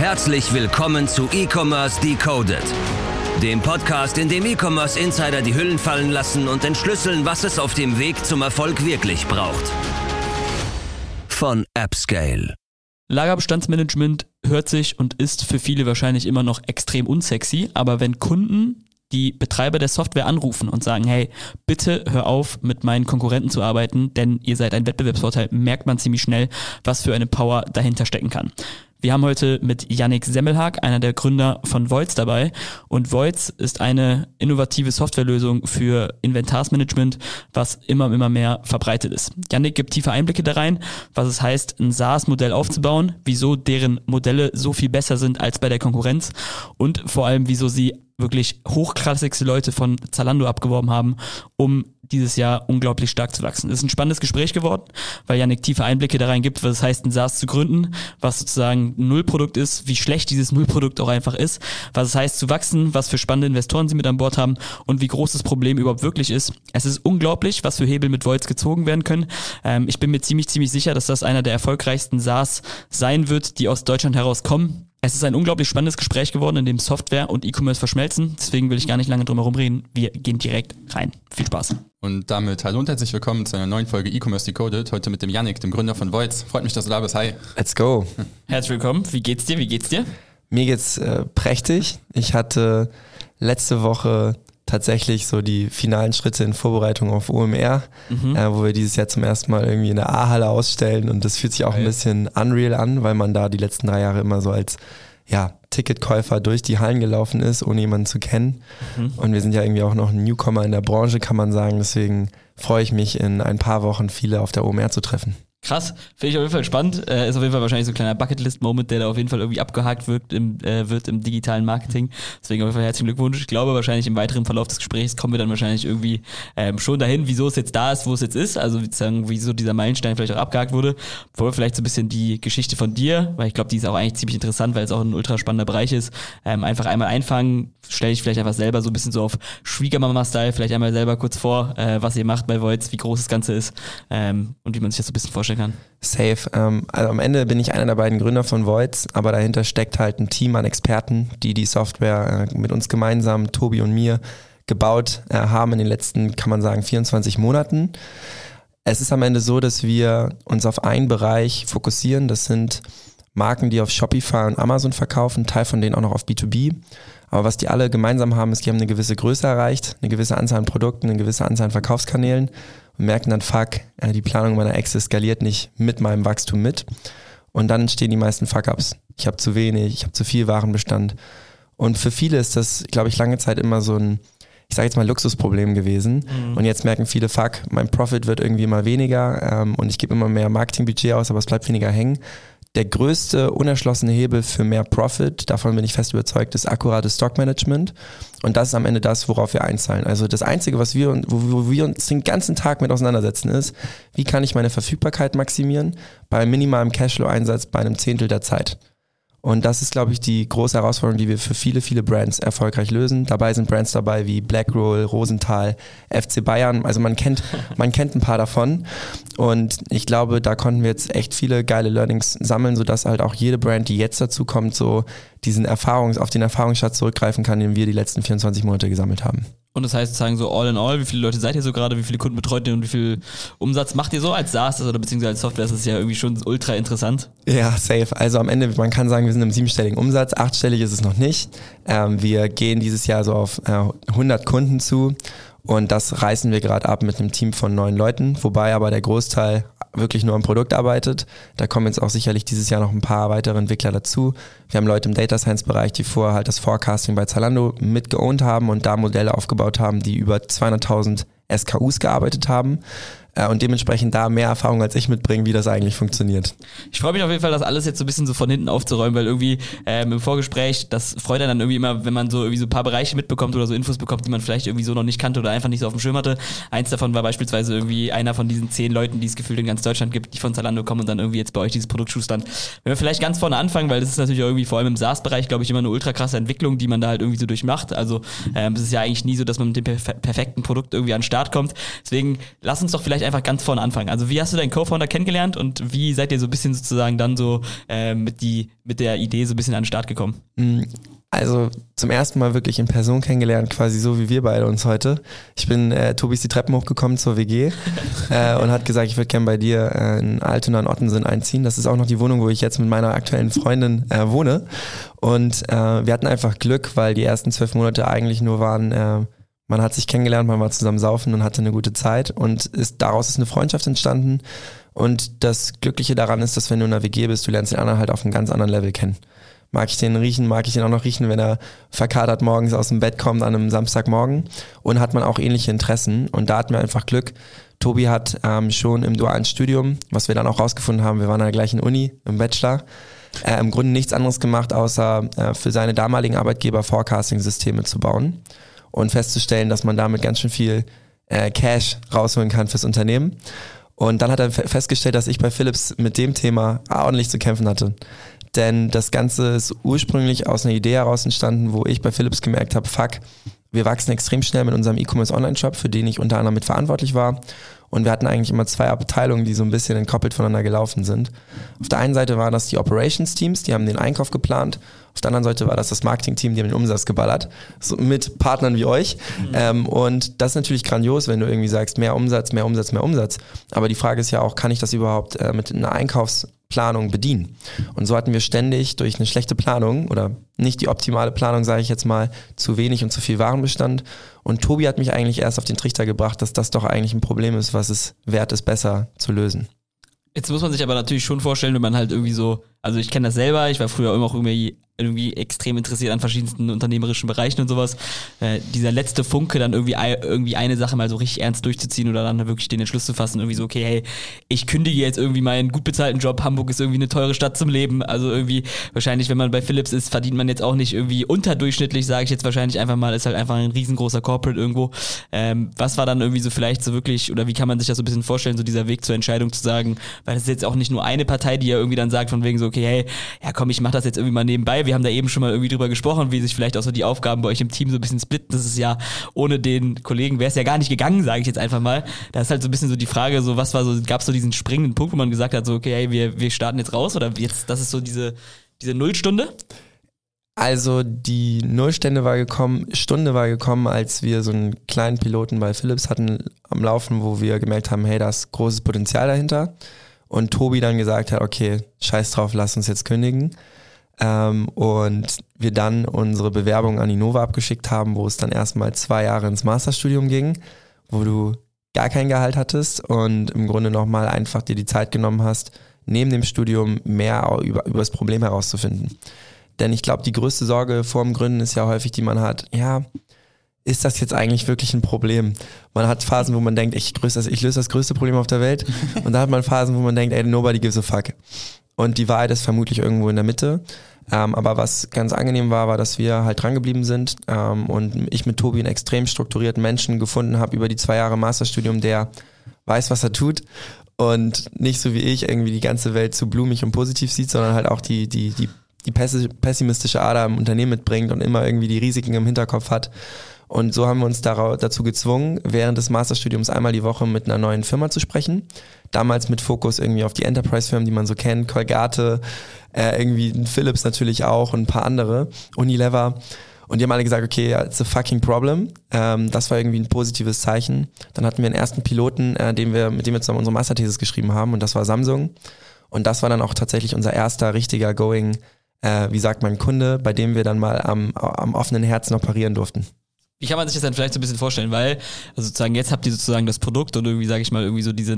Herzlich willkommen zu E-Commerce Decoded, dem Podcast, in dem E-Commerce-Insider die Hüllen fallen lassen und entschlüsseln, was es auf dem Weg zum Erfolg wirklich braucht. Von AppScale. Lagerbestandsmanagement hört sich und ist für viele wahrscheinlich immer noch extrem unsexy, aber wenn Kunden die Betreiber der Software anrufen und sagen, hey, bitte hör auf, mit meinen Konkurrenten zu arbeiten, denn ihr seid ein Wettbewerbsvorteil, merkt man ziemlich schnell, was für eine Power dahinter stecken kann. Wir haben heute mit Yannick Semmelhag, einer der Gründer von Voids, dabei. Und Voids ist eine innovative Softwarelösung für Inventarsmanagement, was immer mehr verbreitet ist. Yannick gibt tiefe Einblicke da rein, was es heißt, ein SaaS-Modell aufzubauen, wieso deren Modelle so viel besser sind als bei der Konkurrenz und vor allem, wieso sie wirklich hochklassigste Leute von Zalando abgeworben haben, um dieses Jahr unglaublich stark zu wachsen. Es ist ein spannendes Gespräch geworden, weil Yannick tiefe Einblicke da rein gibt, was es heißt, ein SaaS zu gründen, was sozusagen ein Nullprodukt ist, wie schlecht dieses Nullprodukt auch einfach ist, was es heißt zu wachsen, was für spannende Investoren sie mit an Bord haben und wie groß das Problem überhaupt wirklich ist. Es ist unglaublich, was für Hebel mit Voids gezogen werden können. Ich bin mir ziemlich sicher, dass das einer der erfolgreichsten SaaS sein wird, die aus Deutschland herauskommen. Es ist ein unglaublich spannendes Gespräch geworden, in dem Software und E-Commerce verschmelzen. Deswegen will ich gar nicht lange drum herum reden. Wir gehen direkt rein. Viel Spaß. Und damit hallo und herzlich willkommen zu einer neuen Folge E-Commerce Decoded. Heute mit dem Yannick, dem Gründer von Voids. Freut mich, dass du da bist. Hi. Let's go. Herzlich willkommen. Wie geht's dir? Mir geht's prächtig. Ich hatte letzte Woche tatsächlich so die finalen Schritte in Vorbereitung auf OMR, wo wir dieses Jahr zum ersten Mal irgendwie in der A-Halle ausstellen und das fühlt sich auch ein bisschen unreal an, weil man da die letzten 3 Jahre immer so als Ticketkäufer durch die Hallen gelaufen ist, ohne jemanden zu kennen. Und wir sind ja irgendwie auch noch ein Newcomer in der Branche, kann man sagen. Deswegen freue ich mich, in ein paar Wochen viele auf der OMR zu treffen. Krass, finde ich auf jeden Fall spannend. Ist auf jeden Fall wahrscheinlich so ein kleiner Bucketlist-Moment, der da auf jeden Fall irgendwie abgehakt wird im digitalen Marketing. Deswegen auf jeden Fall herzlichen Glückwunsch. Ich glaube, wahrscheinlich im weiteren Verlauf des Gesprächs kommen wir dann wahrscheinlich irgendwie schon dahin, wieso es jetzt da ist, wo es jetzt ist. Also sozusagen, wieso dieser Meilenstein vielleicht auch abgehakt wurde. Bevor wir vielleicht so ein bisschen die Geschichte von dir, weil ich glaube, die ist auch eigentlich ziemlich interessant, weil es auch ein ultra spannender Bereich ist. Einfach einmal einfangen, stelle ich vielleicht einfach selber so ein bisschen so auf Schwiegermama-Style, vielleicht einmal selber kurz vor, was ihr macht bei Voids, wie groß das Ganze ist und wie man sich das so ein bisschen vorstellen kann. Safe. Also am Ende bin ich einer der beiden Gründer von Voids, aber dahinter steckt halt ein Team an Experten, die die Software mit uns gemeinsam, Tobi und mir, gebaut haben in den letzten, kann man sagen, 24 Monaten. Es ist am Ende so, dass wir uns auf einen Bereich fokussieren. Das sind Marken, die auf Shopify und Amazon verkaufen, Teil von denen auch noch auf B2B. Aber was die alle gemeinsam haben, ist, die haben eine gewisse Größe erreicht, eine gewisse Anzahl an Produkten, eine gewisse Anzahl an Verkaufskanälen und merken dann, die Planung meiner Exe skaliert nicht mit meinem Wachstum mit. Und dann entstehen die meisten Fuck-Ups. Ich habe zu wenig, ich habe zu viel Warenbestand. Und für viele ist das, glaube ich, lange Zeit immer so ein, ich sage jetzt mal, Luxusproblem gewesen. Und jetzt merken viele, mein Profit wird irgendwie immer weniger und ich gebe immer mehr Marketingbudget aus, aber es bleibt weniger hängen. Der größte unerschlossene Hebel für mehr Profit, davon bin ich fest überzeugt, ist akkurates Stockmanagement. Und das ist am Ende das, worauf wir einzahlen. Also das Einzige, wo wir uns den ganzen Tag mit auseinandersetzen, ist, wie kann ich meine Verfügbarkeit maximieren bei minimalem Cashflow-Einsatz bei einem Zehntel der Zeit. Und das ist, glaube ich, die große Herausforderung, die wir für viele Brands erfolgreich lösen. Dabei sind Brands dabei wie Blackroll, Rosenthal, FC Bayern. Also man kennt ein paar davon. Und ich glaube, da konnten wir jetzt echt viele geile Learnings sammeln, sodass halt auch jede Brand, die jetzt dazu kommt, so auf den Erfahrungsschatz zurückgreifen kann, den wir die letzten 24 Monate gesammelt haben. Und das heißt sozusagen so all in all, wie viele Leute seid ihr so gerade, wie viele Kunden betreut ihr und wie viel Umsatz macht ihr so als SaaS oder beziehungsweise als Software? Das ist ja irgendwie schon ultra interessant. Ja, safe. Also am Ende, man kann sagen, wir sind im 7-stelligen Umsatz, 8-stellig ist es noch nicht. Wir gehen dieses Jahr so auf 100 Kunden zu und das reißen wir gerade ab mit einem Team von 9 Leuten, wobei aber der Großteil wirklich nur am Produkt arbeitet. Da kommen jetzt auch sicherlich dieses Jahr noch ein paar weitere Entwickler dazu. Wir haben Leute im Data Science Bereich, die vorher halt das Forecasting bei Zalando mitgeowned haben und da Modelle aufgebaut haben, die über 200.000 SKUs gearbeitet haben. Und dementsprechend da mehr Erfahrung als ich mitbringen, wie das eigentlich funktioniert. Ich freue mich auf jeden Fall, das alles jetzt so ein bisschen so von hinten aufzuräumen, weil irgendwie im Vorgespräch, das freut einen dann irgendwie immer, wenn man so irgendwie so ein paar Bereiche mitbekommt oder so Infos bekommt, die man vielleicht irgendwie so noch nicht kannte oder einfach nicht so auf dem Schirm hatte. Eins davon war beispielsweise irgendwie einer von diesen 10 Leuten, die es gefühlt in ganz Deutschland gibt, die von Zalando kommen und dann irgendwie jetzt bei euch dieses Produkt schustern. Wenn wir vielleicht ganz vorne anfangen, weil das ist natürlich auch irgendwie vor allem im SaaS-Bereich, glaube ich, immer eine ultra krasse Entwicklung, die man da halt irgendwie so durchmacht. Also es ist ja eigentlich nie so, dass man mit dem perfekten Produkt irgendwie an den Start kommt. Deswegen lass uns doch vielleicht vielleicht einfach ganz vorne anfangen. Also wie hast du deinen Co-Founder kennengelernt und wie seid ihr so ein bisschen sozusagen dann so mit der Idee so ein bisschen an den Start gekommen? Also zum ersten Mal wirklich in Person kennengelernt, quasi so wie wir beide uns heute. Tobi ist die Treppen hochgekommen zur WG und hat gesagt, ich würde gerne bei dir in Altona in Ottensen einziehen. Das ist auch noch die Wohnung, wo ich jetzt mit meiner aktuellen Freundin wohne. Und wir hatten einfach Glück, weil die ersten 12 Monate eigentlich nur waren, man hat sich kennengelernt, man war zusammen saufen und hatte eine gute Zeit und daraus ist eine Freundschaft entstanden. Und das Glückliche daran ist, dass wenn du in einer WG bist, du lernst den anderen halt auf einem ganz anderen Level kennen. Mag ich den riechen, mag ich den auch noch riechen, wenn er verkatert morgens aus dem Bett kommt an einem Samstagmorgen und hat man auch ähnliche Interessen und da hatten wir einfach Glück. Tobi hat schon im dualen Studium, was wir dann auch rausgefunden haben, wir waren an der gleichen Uni im Bachelor, im Grunde nichts anderes gemacht, außer für seine damaligen Arbeitgeber Forecasting-Systeme zu bauen und festzustellen, dass man damit ganz schön viel Cash rausholen kann fürs Unternehmen. Und dann hat er festgestellt, dass ich bei Philips mit dem Thema ordentlich zu kämpfen hatte. Denn das Ganze ist ursprünglich aus einer Idee heraus entstanden, wo ich bei Philips gemerkt habe, fuck, wir wachsen extrem schnell mit unserem E-Commerce-Online-Shop, für den ich unter anderem mit verantwortlich war. Und wir hatten eigentlich immer 2 Abteilungen, die so ein bisschen entkoppelt voneinander gelaufen sind. Auf der einen Seite waren das die Operations-Teams, die haben den Einkauf geplant. Auf der anderen Seite war das Marketing-Team, die haben den Umsatz geballert. So mit Partnern wie euch. Und das ist natürlich grandios, wenn du irgendwie sagst, mehr Umsatz, mehr Umsatz, mehr Umsatz. Aber die Frage ist ja auch, kann ich das überhaupt mit einer Einkaufsplanung bedienen? Und so hatten wir ständig durch eine schlechte Planung oder nicht die optimale Planung, sage ich jetzt mal, zu wenig und zu viel Warenbestand. Und Tobi hat mich eigentlich erst auf den Trichter gebracht, dass das doch eigentlich ein Problem ist, was es wert ist, besser zu lösen. Jetzt muss man sich aber natürlich schon vorstellen, wenn man halt irgendwie so, also ich kenne das selber, ich war früher immer auch irgendwie extrem interessiert an verschiedensten unternehmerischen Bereichen und sowas. Dieser letzte Funke, dann irgendwie eine Sache mal so richtig ernst durchzuziehen oder dann wirklich den Entschluss zu fassen, irgendwie so, okay, hey, ich kündige jetzt irgendwie meinen gut bezahlten Job, Hamburg ist irgendwie eine teure Stadt zum Leben, also irgendwie wahrscheinlich, wenn man bei Philips ist, verdient man jetzt auch nicht irgendwie unterdurchschnittlich, sage ich jetzt wahrscheinlich einfach mal, ist halt einfach ein riesengroßer Corporate irgendwo. Was war dann irgendwie so vielleicht so wirklich, oder wie kann man sich das so ein bisschen vorstellen, so dieser Weg zur Entscheidung zu sagen, weil das ist jetzt auch nicht nur eine Partei, die ja irgendwie dann sagt von wegen so, okay, hey, ja komm, ich mach das jetzt irgendwie mal nebenbei. Wir haben da eben schon mal irgendwie drüber gesprochen, wie sich vielleicht auch so die Aufgaben bei euch im Team so ein bisschen splitten. Das ist ja, ohne den Kollegen wäre es ja gar nicht gegangen, sage ich jetzt einfach mal. Da ist halt so ein bisschen so die Frage, so was war so, gab es so diesen springenden Punkt, wo man gesagt hat, so okay, hey, wir starten jetzt raus oder jetzt, das ist so diese Nullstunde? Also die Nullstunde war gekommen, als wir so einen kleinen Piloten bei Philips hatten am Laufen, wo wir gemerkt haben, hey, da ist großes Potenzial dahinter. Und Tobi dann gesagt hat, okay, scheiß drauf, lass uns jetzt kündigen. Und wir dann unsere Bewerbung an Innova abgeschickt haben, wo es dann erstmal 2 Jahre ins Masterstudium ging, wo du gar kein Gehalt hattest und im Grunde nochmal einfach dir die Zeit genommen hast, neben dem Studium mehr über das Problem herauszufinden. Denn ich glaube, die größte Sorge vor dem Gründen ist ja häufig, die man hat, ja, ist das jetzt eigentlich wirklich ein Problem? Man hat Phasen, wo man denkt, ich löse das größte Problem auf der Welt und da hat man Phasen, wo man denkt, ey, nobody gives a fuck. Und die Wahrheit ist vermutlich irgendwo in der Mitte. Aber was ganz angenehm war, dass wir halt dran geblieben sind und ich mit Tobi einen extrem strukturierten Menschen gefunden habe über die 2 Jahre Masterstudium, der weiß, was er tut und nicht so wie ich irgendwie die ganze Welt zu blumig und positiv sieht, sondern halt auch die pessimistische Ader im Unternehmen mitbringt und immer irgendwie die Risiken im Hinterkopf hat. Und so haben wir uns dazu gezwungen, während des Masterstudiums einmal die Woche mit einer neuen Firma zu sprechen. Damals mit Fokus irgendwie auf die Enterprise-Firmen, die man so kennt, Colgate, irgendwie Philips natürlich auch und ein paar andere, Unilever. Und die haben alle gesagt, okay, it's a fucking problem. Das war irgendwie ein positives Zeichen. Dann hatten wir einen ersten Piloten, mit dem wir zusammen unsere Masterthesis geschrieben haben und das war Samsung. Und das war dann auch tatsächlich unser erster richtiger Going, wie sagt man, Kunde, bei dem wir dann mal am offenen Herzen operieren durften. Wie kann man sich das dann vielleicht so ein bisschen vorstellen? Weil, also sozusagen, jetzt habt ihr sozusagen das Produkt und irgendwie, sage ich mal, irgendwie so diese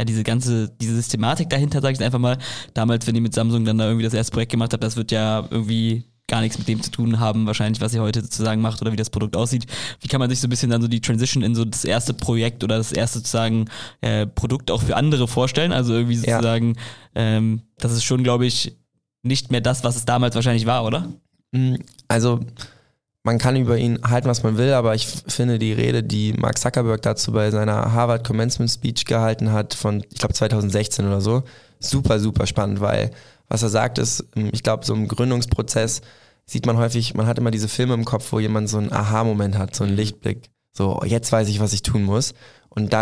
Systematik dahinter, sage ich einfach mal. Damals, wenn ihr mit Samsung dann da irgendwie das erste Projekt gemacht habt, das wird ja irgendwie gar nichts mit dem zu tun haben, wahrscheinlich, was ihr heute sozusagen macht oder wie das Produkt aussieht. Wie kann man sich so ein bisschen dann so die Transition in so das erste Projekt oder das erste sozusagen Produkt auch für andere vorstellen? Also irgendwie sozusagen, das ist schon, glaube ich, nicht mehr das, was es damals wahrscheinlich war, oder? Also man kann über ihn halten, was man will, aber ich finde die Rede, die Mark Zuckerberg dazu bei seiner Harvard Commencement Speech gehalten hat von, ich glaube 2016 oder so, super, super spannend, weil was er sagt ist, ich glaube so im Gründungsprozess sieht man häufig, man hat immer diese Filme im Kopf, wo jemand so einen Aha-Moment hat, so einen Lichtblick, so jetzt weiß ich, was ich tun muss und dann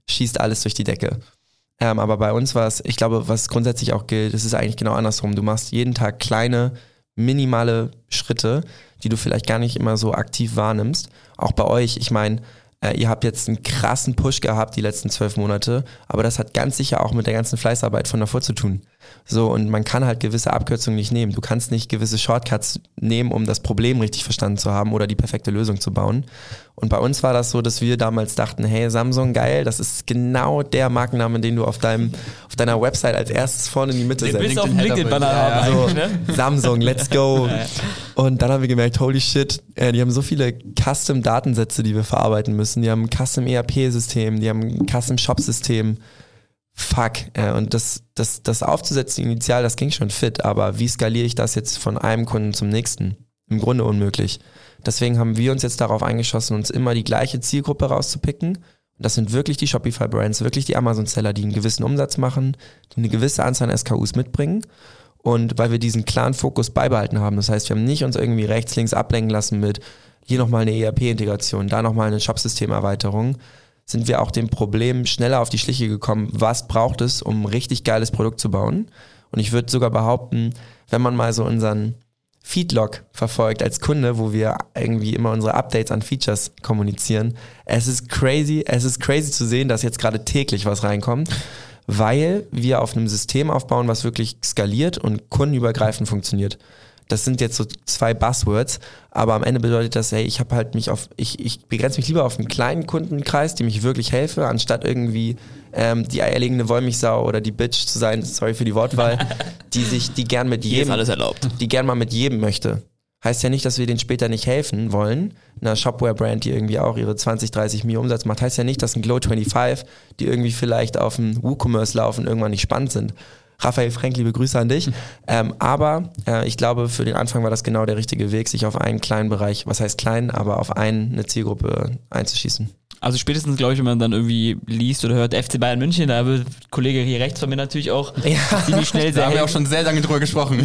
schießt alles durch die Decke. Aber bei uns war es, ich glaube, was grundsätzlich auch gilt, es ist eigentlich genau andersrum. Du machst jeden Tag kleine, minimale Schritte, die du vielleicht gar nicht immer so aktiv wahrnimmst. Auch bei euch, ich meine, ihr habt jetzt einen krassen Push gehabt die letzten 12 Monate, aber das hat ganz sicher auch mit der ganzen Fleißarbeit von davor zu tun. So, und man kann halt gewisse Abkürzungen nicht nehmen. Du kannst nicht gewisse Shortcuts nehmen, um das Problem richtig verstanden zu haben oder die perfekte Lösung zu bauen. Und bei uns war das so, dass wir damals dachten, hey, Samsung, geil, das ist genau der Markenname, den du auf deiner Website als erstes vorne in die Mitte setzt. Du bist auf dem LinkedIn-Banner haben So, eigentlich, ne? Samsung, let's go. Und dann haben wir gemerkt, holy shit, die haben so viele Custom-Datensätze, die wir verarbeiten müssen. Die haben ein Custom-ERP-System, die haben ein Custom-Shop-System. Fuck. Und das aufzusetzen initial, das ging schon fit, aber wie skaliere ich das jetzt von einem Kunden zum nächsten? Im Grunde unmöglich. Deswegen haben wir uns jetzt darauf eingeschossen, uns immer die gleiche Zielgruppe rauszupicken. Und das sind wirklich die Shopify-Brands, wirklich die Amazon-Seller, die einen gewissen Umsatz machen, die eine gewisse Anzahl an SKUs mitbringen. Und weil wir diesen klaren Fokus beibehalten haben, das heißt, wir haben nicht uns irgendwie rechts, links ablenken lassen mit hier nochmal eine ERP-Integration, da nochmal eine Shopsystem-Erweiterung, sind wir auch dem Problem schneller auf die Schliche gekommen, was braucht es, um ein richtig geiles Produkt zu bauen. Und ich würde sogar behaupten, wenn man mal so unseren Feedlog verfolgt als Kunde, wo wir irgendwie immer unsere Updates an Features kommunizieren, es ist crazy zu sehen, dass jetzt gerade täglich was reinkommt, weil wir auf einem System aufbauen, was wirklich skaliert und kundenübergreifend funktioniert. Das sind jetzt so 2 Buzzwords, aber am Ende bedeutet das, hey, ich begrenze mich lieber auf einen kleinen Kundenkreis, dem ich wirklich helfe, anstatt irgendwie die eierlegende Wollmilchsau oder die Bitch zu sein, sorry für die Wortwahl, die gern mit jedem, ist alles erlaubt. die gern mal mit jedem möchte. Heißt ja nicht, dass wir denen später nicht helfen wollen. Einer Shopware-Brand, die irgendwie auch ihre 20, 30 Mio Umsatz macht, heißt ja nicht, dass ein Glow25, die irgendwie vielleicht auf dem WooCommerce laufen, irgendwann nicht spannend sind. Raphael Frank, liebe Grüße an dich. Aber ich glaube, für den Anfang war das genau der richtige Weg, sich auf einen kleinen Bereich, was heißt klein, aber auf eine Zielgruppe einzuschießen. Also spätestens, glaube ich, wenn man dann irgendwie liest oder hört FC Bayern München, da wird Kollege hier rechts von mir natürlich auch ziemlich schnell sehr Da haben wir auch schon sehr lange drüber gesprochen.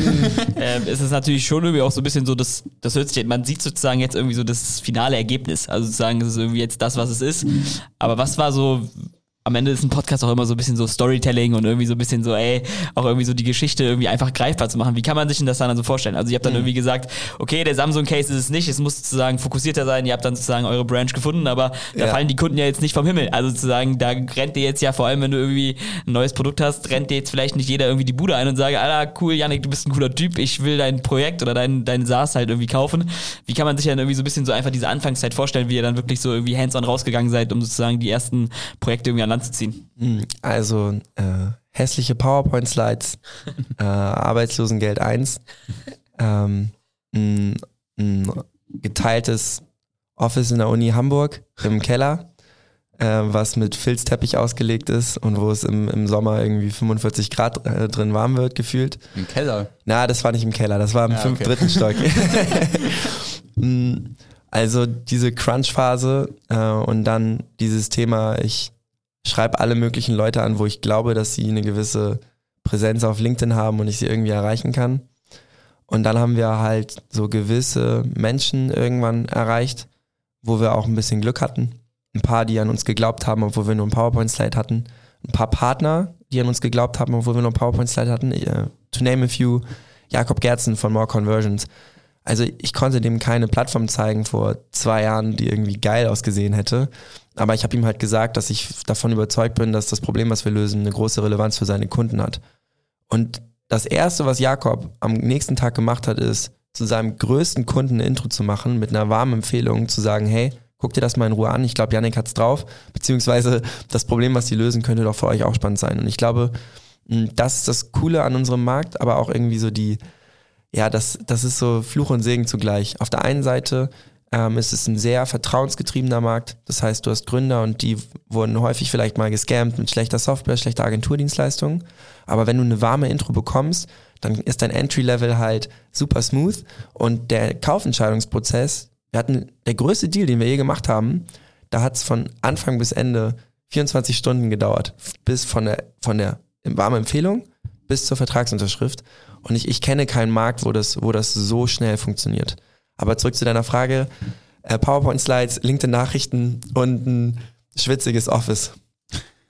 ist es natürlich schon irgendwie auch so ein bisschen so, das hört sich, man sieht sozusagen jetzt irgendwie so das finale Ergebnis. Also sozusagen, das ist irgendwie jetzt das, was es ist. Aber was war so, am Ende ist ein Podcast auch immer so ein bisschen so Storytelling und irgendwie so ein bisschen so, auch irgendwie so die Geschichte irgendwie einfach greifbar zu machen. Wie kann man sich denn das dann so vorstellen? Also ihr habt dann irgendwie gesagt, okay, der Samsung-Case ist es nicht, es muss sozusagen fokussierter sein, ihr habt dann sozusagen eure Branch gefunden, aber da fallen die Kunden ja jetzt nicht vom Himmel. Also sozusagen, da rennt dir jetzt ja vor allem, wenn du irgendwie ein neues Produkt hast, rennt dir jetzt vielleicht nicht jeder irgendwie die Bude ein und sagt, Alter, cool, Yannick, du bist ein cooler Typ, ich will dein Projekt oder dein SaaS halt irgendwie kaufen. Wie kann man sich dann irgendwie so ein bisschen so einfach diese Anfangszeit vorstellen, wie ihr dann wirklich so irgendwie hands-on rausgegangen seid, um sozusagen die ersten Projekte irgendwie an Land zu ziehen? Also hässliche PowerPoint-Slides, Arbeitslosengeld 1, ein geteiltes Office in der Uni Hamburg im Keller, was mit Filzteppich ausgelegt ist und wo es im Sommer irgendwie 45 Grad drin warm wird, gefühlt. Im Keller? Na, das war nicht im Keller, das war im dritten Stock. Also diese Crunch-Phase und dann dieses Thema, ich schreibe alle möglichen Leute an, wo ich glaube, dass sie eine gewisse Präsenz auf LinkedIn haben und ich sie irgendwie erreichen kann. Und dann haben wir halt so gewisse Menschen irgendwann erreicht, wo wir auch ein bisschen Glück hatten. Ein paar, die an uns geglaubt haben, obwohl wir nur ein PowerPoint-Slide hatten. Ein paar Partner, die an uns geglaubt haben, obwohl wir nur ein PowerPoint-Slide hatten. To name a few, Jakob Gerzen von More Conversions. Also ich konnte dem keine Plattform zeigen vor 2 Jahren, die irgendwie geil ausgesehen hätte. Aber ich habe ihm halt gesagt, dass ich davon überzeugt bin, dass das Problem, was wir lösen, eine große Relevanz für seine Kunden hat. Und das Erste, was Jakob am nächsten Tag gemacht hat, ist, zu seinem größten Kunden ein Intro zu machen, mit einer warmen Empfehlung, zu sagen, hey, guck dir das mal in Ruhe an, ich glaube, Yannick hat's drauf, beziehungsweise das Problem, was die lösen, könnte doch für euch auch spannend sein. Und ich glaube, das ist das Coole an unserem Markt, aber auch irgendwie so das ist so Fluch und Segen zugleich. Auf der einen Seite ist es ein sehr vertrauensgetriebener Markt. Das heißt, du hast Gründer und die wurden häufig vielleicht mal gescammt mit schlechter Software, schlechter Agenturdienstleistungen. Aber wenn du eine warme Intro bekommst, dann ist dein Entry-Level halt super smooth und der Kaufentscheidungsprozess, der größte Deal, den wir je gemacht haben, da hat es von Anfang bis Ende 24 Stunden gedauert. Bis von der warmen Empfehlung bis zur Vertragsunterschrift. Und ich kenne keinen Markt, wo das so schnell funktioniert. Aber zurück zu deiner Frage, PowerPoint-Slides, LinkedIn-Nachrichten und ein schwitziges Office.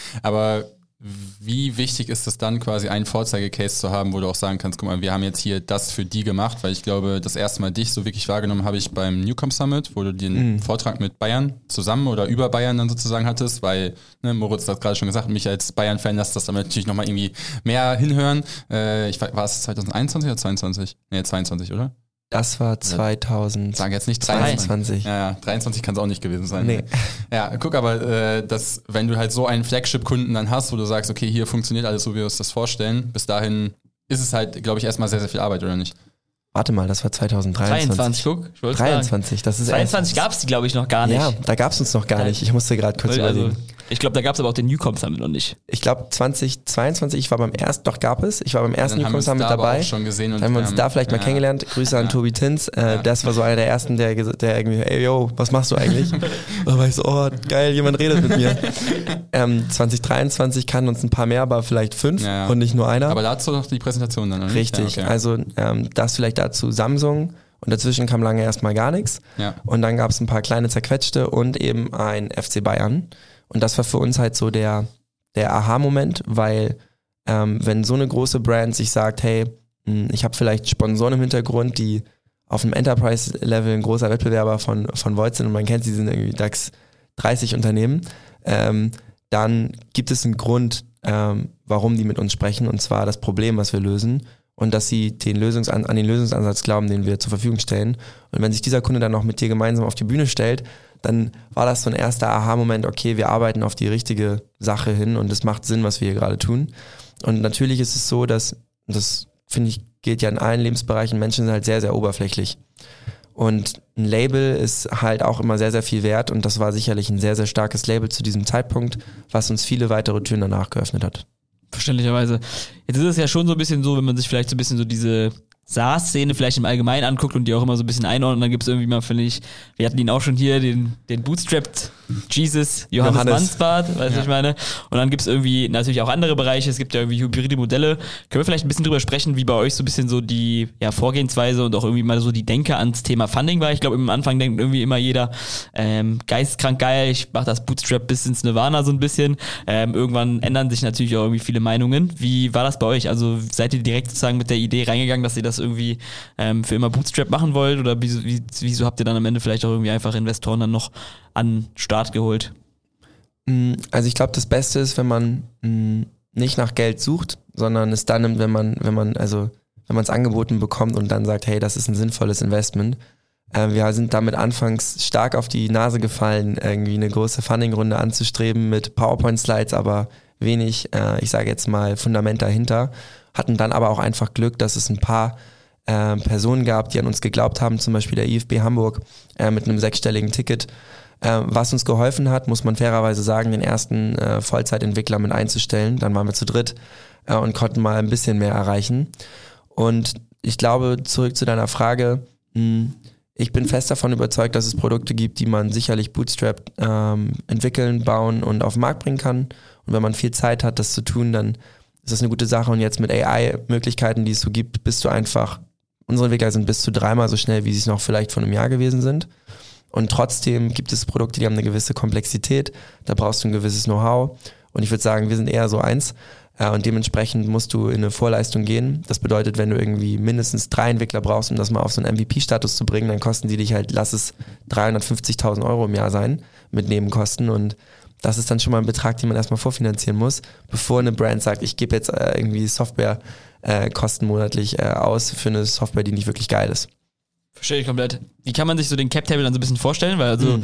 Aber wie wichtig ist es dann quasi, einen Vorzeigecase zu haben, wo du auch sagen kannst, guck mal, wir haben jetzt hier das für die gemacht, weil ich glaube, das erste Mal dich so wirklich wahrgenommen habe ich beim Newcom Summit, wo du den Vortrag mit Bayern zusammen oder über Bayern dann sozusagen hattest, weil, Moritz hat gerade schon gesagt, mich als Bayern-Fan lässt das dann natürlich nochmal irgendwie mehr hinhören. War es 2021 oder 22? Nee, 22, oder? Das war 2000. Sag jetzt nicht 23. Ja, 23 kann es auch nicht gewesen sein. Nee. Ja, guck, aber wenn du halt so einen Flagship-Kunden dann hast, wo du sagst, okay, hier funktioniert alles so, wie wir uns das vorstellen, bis dahin ist es halt, glaube ich, erstmal sehr, sehr viel Arbeit, oder nicht? Warte mal, das war 2023. 23, guck. Ich wollte 23, das ist 22 gab es die, glaube ich, noch gar nicht. Ja, da gab es uns noch gar nicht. Ich musste gerade kurz überlegen. Ich glaube, da gab es aber auch den Newcom Summit noch nicht. Ich glaube 2022, ich war beim ersten, doch gab es. Ich war beim ersten Newcom Summit da dabei. Auch schon gesehen und haben wir uns da vielleicht mal kennengelernt. Grüße an Tobi Tins. Das war so einer der ersten, der irgendwie, ey yo, was machst du eigentlich? Da war ich so, oh geil, jemand redet mit mir. 2023 kannten uns ein paar mehr, aber vielleicht 5 und nicht nur einer. Aber dazu noch die Präsentation dann, oder? Richtig, also das vielleicht dazu Samsung. Und dazwischen kam lange erstmal gar nichts. Ja. Und dann gab es ein paar kleine zerquetschte und eben ein FC Bayern. Und das war für uns halt so der Aha-Moment, weil wenn so eine große Brand sich sagt, hey, ich habe vielleicht Sponsoren im Hintergrund, die auf einem Enterprise-Level ein großer Wettbewerber von Voith sind und man kennt sie, sind irgendwie DAX 30 Unternehmen, dann gibt es einen Grund, warum die mit uns sprechen, und zwar das Problem, was wir lösen. Und dass sie an den Lösungsansatz glauben, den wir zur Verfügung stellen. Und wenn sich dieser Kunde dann noch mit dir gemeinsam auf die Bühne stellt, dann war das so ein erster Aha-Moment, okay, wir arbeiten auf die richtige Sache hin und es macht Sinn, was wir hier gerade tun. Und natürlich ist es so, dass, das finde ich, gilt ja in allen Lebensbereichen, Menschen sind halt sehr, sehr oberflächlich. Und ein Label ist halt auch immer sehr, sehr viel wert, und das war sicherlich ein sehr, sehr starkes Label zu diesem Zeitpunkt, was uns viele weitere Türen danach geöffnet hat. Verständlicherweise. Jetzt ist es ja schon so ein bisschen so, wenn man sich vielleicht so ein bisschen so diese SaaS-Szene vielleicht im Allgemeinen anguckt und die auch immer so ein bisschen einordnet, dann gibt es irgendwie mal, finde ich, wir hatten ihn auch schon hier, den Bootstrapped Jesus, Johannes Mansbart, weißt du, ich meine. Und dann gibt es irgendwie natürlich auch andere Bereiche, es gibt ja irgendwie hybride Modelle. Können wir vielleicht ein bisschen drüber sprechen, wie bei euch so ein bisschen so die Vorgehensweise und auch irgendwie mal so die Denke ans Thema Funding war? Ich glaube, am Anfang denkt irgendwie immer jeder, geisteskrank geil, ich mache das Bootstrap bis ins Nirvana so ein bisschen. Irgendwann ändern sich natürlich auch irgendwie viele Meinungen. Wie war das bei euch? Also seid ihr direkt sozusagen mit der Idee reingegangen, dass ihr das irgendwie für immer Bootstrap machen wollt, oder wieso habt ihr dann am Ende vielleicht auch irgendwie einfach Investoren dann noch an Start geholt? Also ich glaube, das Beste ist, wenn man nicht nach Geld sucht, sondern es dann nimmt, wenn man es angeboten bekommt und dann sagt, hey, das ist ein sinnvolles Investment. Wir sind damit anfangs stark auf die Nase gefallen, irgendwie eine große Funding-Runde anzustreben mit PowerPoint-Slides, aber wenig, ich sage jetzt mal, Fundament dahinter. Hatten dann aber auch einfach Glück, dass es ein paar Personen gab, die an uns geglaubt haben, zum Beispiel der IFB Hamburg mit einem 6-stelligen Ticket. Was uns geholfen hat, muss man fairerweise sagen, den ersten Vollzeitentwickler mit einzustellen. Dann waren wir zu dritt und konnten mal ein bisschen mehr erreichen. Und ich glaube, zurück zu deiner Frage, ich bin fest davon überzeugt, dass es Produkte gibt, die man sicherlich bootstrapped entwickeln, bauen und auf den Markt bringen kann. Und wenn man viel Zeit hat, das zu tun, dann ist das eine gute Sache. Und jetzt mit AI-Möglichkeiten, die es so gibt, unsere Entwickler sind bis zu 3-mal so schnell, wie sie es noch vielleicht vor einem Jahr gewesen sind. Und trotzdem gibt es Produkte, die haben eine gewisse Komplexität, da brauchst du ein gewisses Know-how. Und ich würde sagen, wir sind eher so eins. Und dementsprechend musst du in eine Vorleistung gehen. Das bedeutet, wenn du irgendwie mindestens 3 Entwickler brauchst, um das mal auf so einen MVP-Status zu bringen, dann kosten die dich halt, lass es 350.000 € im Jahr sein mit Nebenkosten. Und das ist dann schon mal ein Betrag, den man erstmal vorfinanzieren muss, bevor eine Brand sagt, ich gebe jetzt irgendwie Softwarekosten monatlich aus für eine Software, die nicht wirklich geil ist. Verstehe ich komplett. Wie kann man sich so den Cap-Table dann so ein bisschen vorstellen? Weil also,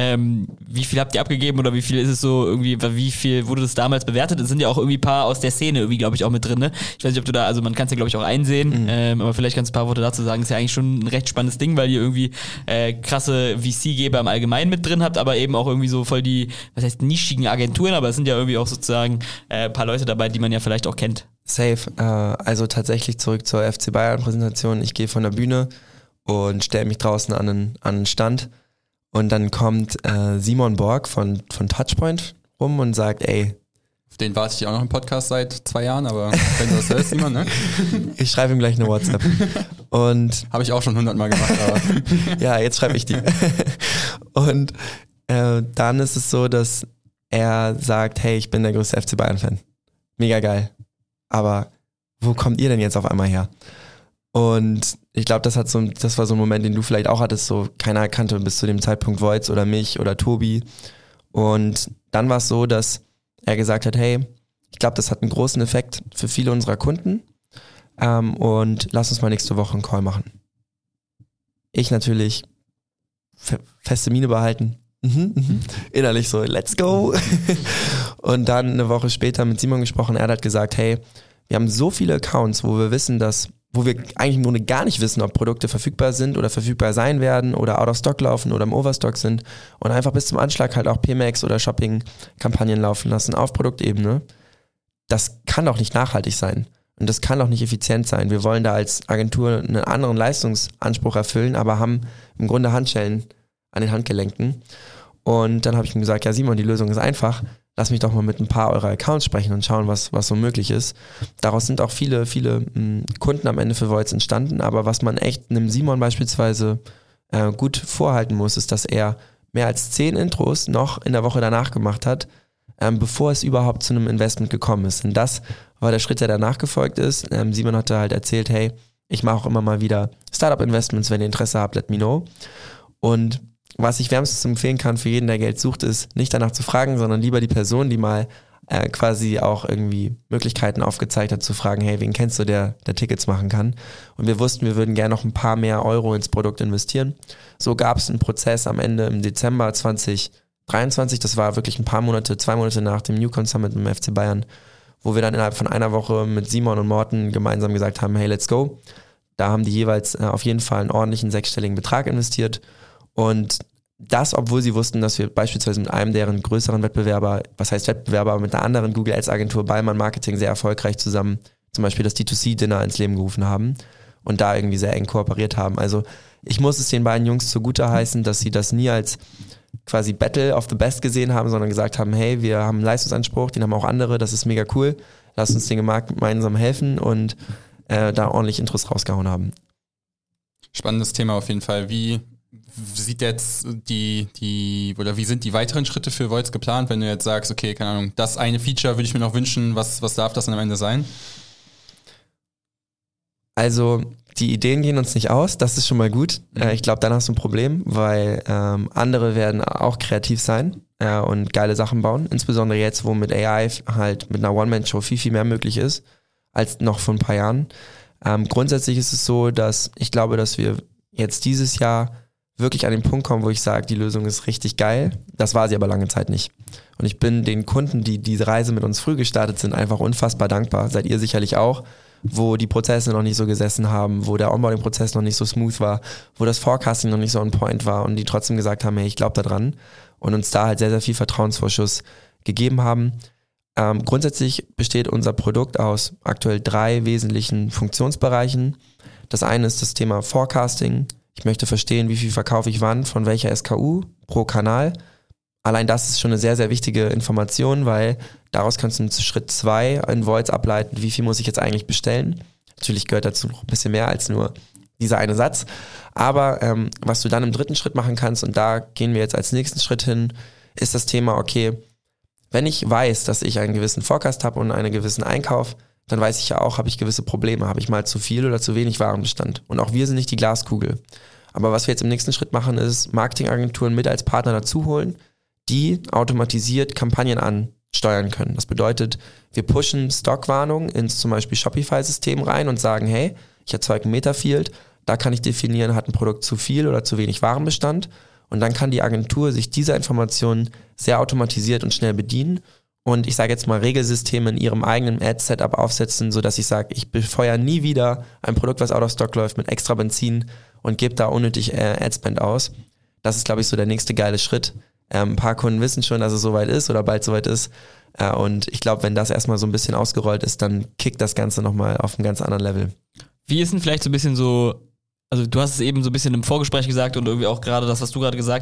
wie viel habt ihr abgegeben oder wie viel ist es so irgendwie, wie viel wurde das damals bewertet? Es sind ja auch irgendwie ein paar aus der Szene irgendwie, glaube ich, auch mit drin, ne? Ich weiß nicht, ob du da, also man kann es ja, glaube ich, auch einsehen, aber vielleicht kannst du ein paar Worte dazu sagen. Ist ja eigentlich schon ein recht spannendes Ding, weil ihr irgendwie krasse VC-Geber im Allgemeinen mit drin habt, aber eben auch irgendwie so voll die, was heißt nischigen Agenturen, aber es sind ja irgendwie auch sozusagen ein paar Leute dabei, die man ja vielleicht auch kennt. Safe. Also tatsächlich zurück zur FC Bayern-Präsentation. Ich gehe von der Bühne und stelle mich draußen an einen Stand, und dann kommt Simon Borg von Touchpoint rum und sagt, ey. Auf den warte ich auch noch im Podcast seit 2 Jahren, aber wenn du das hörst, Simon, ne? Ich schreibe ihm gleich eine WhatsApp. Und habe ich auch schon 100-mal gemacht, aber ja, jetzt schreibe ich die. Und dann ist es so, dass er sagt, hey, ich bin der größte FC Bayern-Fan. Mega geil. Aber wo kommt ihr denn jetzt auf einmal her? Und ich glaube, das war so ein Moment, den du vielleicht auch hattest, so keiner kannte bis zu dem Zeitpunkt Voits oder mich oder Tobi. Und dann war es so, dass er gesagt hat, hey, ich glaube, das hat einen großen Effekt für viele unserer Kunden und lass uns mal nächste Woche einen Call machen. Ich natürlich feste Miene behalten, innerlich so, let's go. Und dann eine Woche später mit Simon gesprochen, er hat gesagt, hey, wir haben so viele Accounts, wo wir eigentlich im Grunde gar nicht wissen, ob Produkte verfügbar sind oder verfügbar sein werden oder out of stock laufen oder im Overstock sind und einfach bis zum Anschlag halt auch PMax oder Shopping-Kampagnen laufen lassen auf Produktebene. Das kann doch nicht nachhaltig sein und das kann doch nicht effizient sein. Wir wollen da als Agentur einen anderen Leistungsanspruch erfüllen, aber haben im Grunde Handschellen an den Handgelenken. Und dann habe ich ihm gesagt, ja Simon, die Lösung ist einfach. Lass mich doch mal mit ein paar eurer Accounts sprechen und schauen, was so möglich ist. Daraus sind auch viele Kunden am Ende für Voits entstanden, aber was man echt einem Simon beispielsweise gut vorhalten muss, ist, dass er mehr als 10 Intros noch in der Woche danach gemacht hat, bevor es überhaupt zu einem Investment gekommen ist. Und das war der Schritt, der danach gefolgt ist. Simon hatte halt erzählt, hey, ich mache auch immer mal wieder Startup-Investments, wenn ihr Interesse habt, let me know. Und was ich wärmstens empfehlen kann für jeden, der Geld sucht, ist nicht danach zu fragen, sondern lieber die Person, die mal quasi auch irgendwie Möglichkeiten aufgezeigt hat, zu fragen, hey, wen kennst du, der Tickets machen kann? Und wir wussten, wir würden gerne noch ein paar mehr Euro ins Produkt investieren. So gab es einen Prozess am Ende im Dezember 2023, das war wirklich ein paar Monate, 2 Monate nach dem Newcom Summit mit dem FC Bayern, wo wir dann innerhalb von einer Woche mit Simon und Morten gemeinsam gesagt haben, hey, let's go. Da haben die jeweils auf jeden Fall einen ordentlichen 6-stelligen Betrag investiert. Und das, obwohl sie wussten, dass wir beispielsweise mit einem deren größeren Wettbewerber, was heißt Wettbewerber, mit einer anderen Google Ads Agentur Ballmann Marketing sehr erfolgreich zusammen zum Beispiel das D2C-Dinner ins Leben gerufen haben und da irgendwie sehr eng kooperiert haben. Also ich muss es den beiden Jungs zugute heißen, dass sie das nie als quasi Battle of the Best gesehen haben, sondern gesagt haben, hey, wir haben einen Leistungsanspruch, den haben auch andere, das ist mega cool, lass uns den Markt gemeinsam helfen und da ordentlich Intros rausgehauen haben. Spannendes Thema auf jeden Fall. Wie sieht jetzt wie sind die weiteren Schritte für Voits geplant, wenn du jetzt sagst, okay, keine Ahnung, das eine Feature würde ich mir noch wünschen, was darf das dann am Ende sein? Also die Ideen gehen uns nicht aus, das ist schon mal gut. Ich glaube, dann hast du ein Problem, weil andere werden auch kreativ sein und geile Sachen bauen, insbesondere jetzt, wo mit AI halt mit einer One-Man-Show viel mehr möglich ist, als noch vor ein paar Jahren. Grundsätzlich ist es so, dass ich glaube, dass wir jetzt dieses Jahr wirklich an den Punkt kommen, wo ich sage, die Lösung ist richtig geil. Das war sie aber lange Zeit nicht. Und ich bin den Kunden, die diese Reise mit uns früh gestartet sind, einfach unfassbar dankbar. Seid ihr sicherlich auch, wo die Prozesse noch nicht so gesessen haben, wo der Onboarding-Prozess noch nicht so smooth war, wo das Forecasting noch nicht so on point war und die trotzdem gesagt haben, hey, ich glaube da dran und uns da halt sehr, sehr viel Vertrauensvorschuss gegeben haben. Grundsätzlich besteht unser Produkt aus aktuell 3 wesentlichen Funktionsbereichen. Das eine ist das Thema Forecasting. Ich möchte verstehen, wie viel verkaufe ich wann, von welcher SKU pro Kanal. Allein das ist schon eine sehr, sehr wichtige Information, weil daraus kannst du in Schritt 2 in Voits ableiten, wie viel muss ich jetzt eigentlich bestellen. Natürlich gehört dazu noch ein bisschen mehr als nur dieser eine Satz. Aber was du dann im 3. Schritt machen kannst, und da gehen wir jetzt als nächsten Schritt hin, ist das Thema, okay, wenn ich weiß, dass ich einen gewissen Forecast habe und einen gewissen Einkauf, dann weiß ich ja auch, habe ich gewisse Probleme. Habe ich mal zu viel oder zu wenig Warenbestand? Und auch wir sind nicht die Glaskugel. Aber was wir jetzt im nächsten Schritt machen, ist Marketingagenturen mit als Partner dazu holen, die automatisiert Kampagnen ansteuern können. Das bedeutet, wir pushen Stockwarnungen ins zum Beispiel Shopify-System rein und sagen, hey, ich erzeuge ein Metafield, da kann ich definieren, hat ein Produkt zu viel oder zu wenig Warenbestand. Und dann kann die Agentur sich dieser Informationen sehr automatisiert und schnell bedienen und ich sage jetzt mal Regelsysteme in ihrem eigenen Ad-Setup aufsetzen, sodass ich sage, ich befeuere nie wieder ein Produkt, was out of stock läuft, mit extra Benzin und gebe da unnötig Adspend aus. Das ist, glaube ich, so der nächste geile Schritt. Ein paar Kunden wissen schon, dass es soweit ist oder bald soweit ist. Und ich glaube, wenn das erstmal so ein bisschen ausgerollt ist, dann kickt das Ganze nochmal auf einem ganz anderen Level. Wie ist denn vielleicht so ein bisschen so, also du hast es eben so ein bisschen im Vorgespräch gesagt und irgendwie auch gerade das, was du gerade gesagt hast,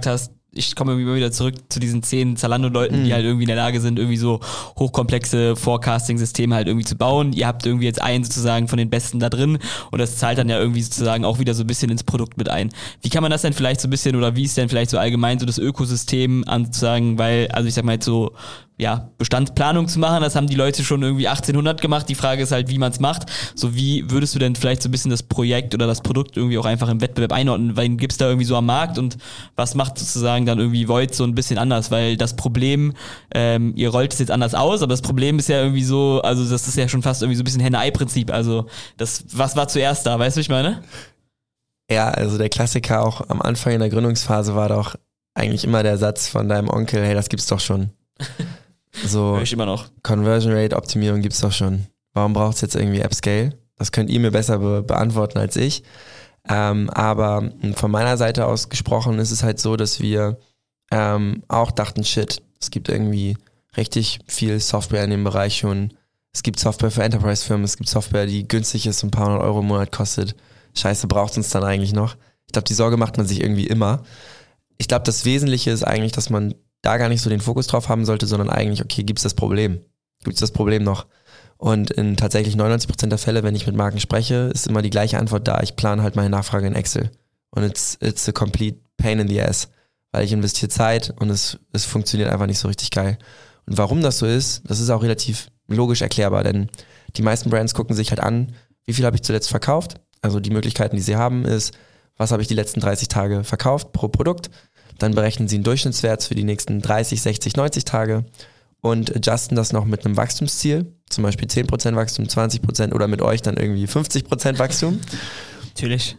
ich komme irgendwie immer wieder zurück zu diesen 10 Zalando-Leuten, die halt irgendwie in der Lage sind, irgendwie so hochkomplexe Forecasting-Systeme halt irgendwie zu bauen. Ihr habt irgendwie jetzt einen sozusagen von den Besten da drin und das zahlt dann ja irgendwie sozusagen auch wieder so ein bisschen ins Produkt mit ein. Wie kann man das denn vielleicht so ein bisschen oder wie ist denn vielleicht so allgemein so das Ökosystem anzusagen, weil, also ich sag mal jetzt so, ja, Bestandsplanung zu machen, das haben die Leute schon irgendwie 1800 gemacht. Die Frage ist halt, wie man es macht. So, wie würdest du denn vielleicht so ein bisschen das Projekt oder das Produkt irgendwie auch einfach im Wettbewerb einordnen? Wen gibt's da irgendwie so am Markt und was macht sozusagen dann irgendwie Void so ein bisschen anders? Weil das Problem, ihr rollt es jetzt anders aus, aber das Problem ist ja irgendwie so, also das ist ja schon fast irgendwie so ein bisschen Henne-Ei-Prinzip. Also, was war zuerst da? Weißt du, was ich meine? Ja, also der Klassiker auch am Anfang in der Gründungsphase war doch eigentlich immer der Satz von deinem Onkel, hey, das gibt's doch schon. So, hör ich immer noch. Conversion Rate Optimierung gibt's doch schon. Warum braucht es jetzt irgendwie App-Scale? Das könnt ihr mir besser beantworten als ich. Aber von meiner Seite aus gesprochen ist es halt so, dass wir auch dachten, shit, es gibt irgendwie richtig viel Software in dem Bereich schon. Es gibt Software für Enterprise-Firmen, es gibt Software, die günstig ist und ein paar hundert Euro im Monat kostet. Scheiße, braucht es uns dann eigentlich noch? Ich glaube, die Sorge macht man sich irgendwie immer. Ich glaube, das Wesentliche ist eigentlich, dass man da gar nicht so den Fokus drauf haben sollte, sondern eigentlich, okay, gibt es das Problem? Gibt es das Problem noch? Und in tatsächlich 99% der Fälle, wenn ich mit Marken spreche, ist immer die gleiche Antwort da. Ich plane halt meine Nachfrage in Excel. Und it's a complete pain in the ass. Weil ich investiere Zeit und es funktioniert einfach nicht so richtig geil. Und warum das so ist, das ist auch relativ logisch erklärbar, denn die meisten Brands gucken sich halt an, wie viel habe ich zuletzt verkauft? Also die Möglichkeiten, die sie haben, ist, was habe ich die letzten 30 Tage verkauft pro Produkt? Dann berechnen sie einen Durchschnittswert für die nächsten 30, 60, 90 Tage und adjusten das noch mit einem Wachstumsziel, zum Beispiel 10% Wachstum, 20% oder mit euch dann irgendwie 50% Wachstum. Natürlich.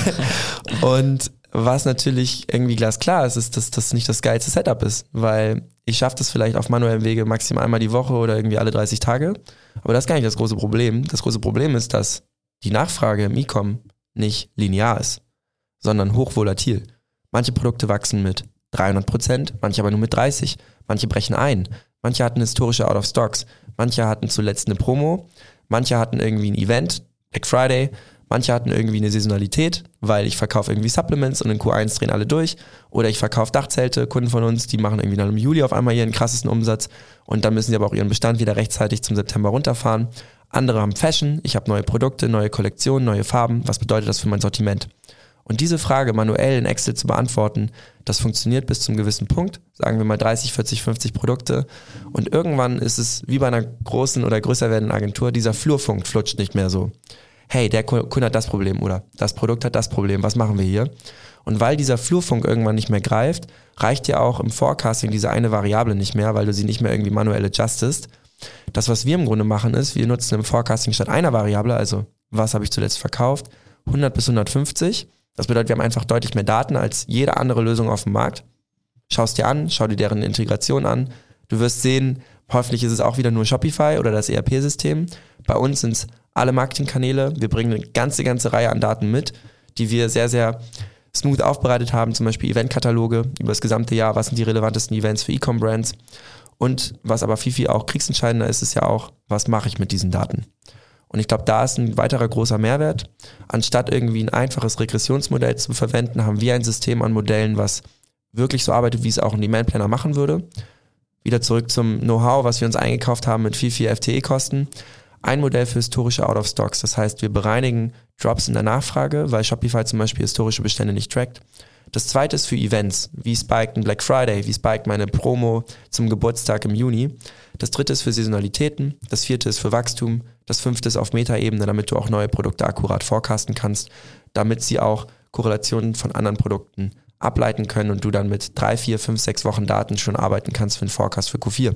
Und was natürlich irgendwie glasklar ist, dass das nicht das geilste Setup ist, weil ich schaffe das vielleicht auf manuellem Wege maximal einmal die Woche oder irgendwie alle 30 Tage, aber das ist gar nicht das große Problem. Das große Problem ist, dass die Nachfrage im E-Com nicht linear ist, sondern hochvolatil. Manche Produkte wachsen mit 300%, manche aber nur mit 30%. Manche brechen ein. Manche hatten historische Out-of-Stocks. Manche hatten zuletzt eine Promo. Manche hatten irgendwie ein Event, Black Friday. Manche hatten irgendwie eine Saisonalität, weil ich verkaufe irgendwie Supplements und in Q1 drehen alle durch. Oder ich verkaufe Dachzelte, Kunden von uns, die machen irgendwie dann im Juli auf einmal ihren krassesten Umsatz. Und dann müssen sie aber auch ihren Bestand wieder rechtzeitig zum September runterfahren. Andere haben Fashion, ich habe neue Produkte, neue Kollektionen, neue Farben. Was bedeutet das für mein Sortiment? Und diese Frage manuell in Excel zu beantworten, das funktioniert bis zum gewissen Punkt, sagen wir mal 30, 40, 50 Produkte. Und irgendwann ist es wie bei einer großen oder größer werdenden Agentur, dieser Flurfunk flutscht nicht mehr so. Hey, der Kunde hat das Problem oder das Produkt hat das Problem, was machen wir hier? Und weil dieser Flurfunk irgendwann nicht mehr greift, reicht dir auch im Forecasting diese eine Variable nicht mehr, weil du sie nicht mehr irgendwie manuell adjustest. Das, was wir im Grunde machen, ist, wir nutzen im Forecasting statt einer Variable, also was habe ich zuletzt verkauft, 100 bis 150. Das bedeutet, wir haben einfach deutlich mehr Daten als jede andere Lösung auf dem Markt. Schau es dir an, schau dir deren Integration an. Du wirst sehen, hoffentlich ist es auch wieder nur Shopify oder das ERP-System. Bei uns sind es alle Marketingkanäle. Wir bringen eine ganze Reihe an Daten mit, die wir sehr, sehr smooth aufbereitet haben. Zum Beispiel Eventkataloge über das gesamte Jahr. Was sind die relevantesten Events für E-Com-Brands? Und was aber viel auch kriegsentscheidender ist, ist ja auch, was mache ich mit diesen Daten? Und ich glaube, da ist ein weiterer großer Mehrwert. Anstatt irgendwie ein einfaches Regressionsmodell zu verwenden, haben wir ein System an Modellen, was wirklich so arbeitet, wie es auch ein Demand Planner machen würde. Wieder zurück zum Know-how, was wir uns eingekauft haben mit viel FTE-Kosten. Ein Modell für historische Out-of-Stocks. Das heißt, wir bereinigen Drops in der Nachfrage, weil Shopify zum Beispiel historische Bestände nicht trackt. Das zweite ist für Events. Wie spiked ein Black Friday? Wie spiked meine Promo zum Geburtstag im Juni? Das dritte ist für Saisonalitäten. Das vierte ist für Wachstum. Das fünfte ist auf Meta-Ebene, damit du auch neue Produkte akkurat forecasten kannst, damit sie auch Korrelationen von anderen Produkten ableiten können und du dann mit 3, 4, 5, 6 Wochen Daten schon arbeiten kannst für einen Forecast für Q4.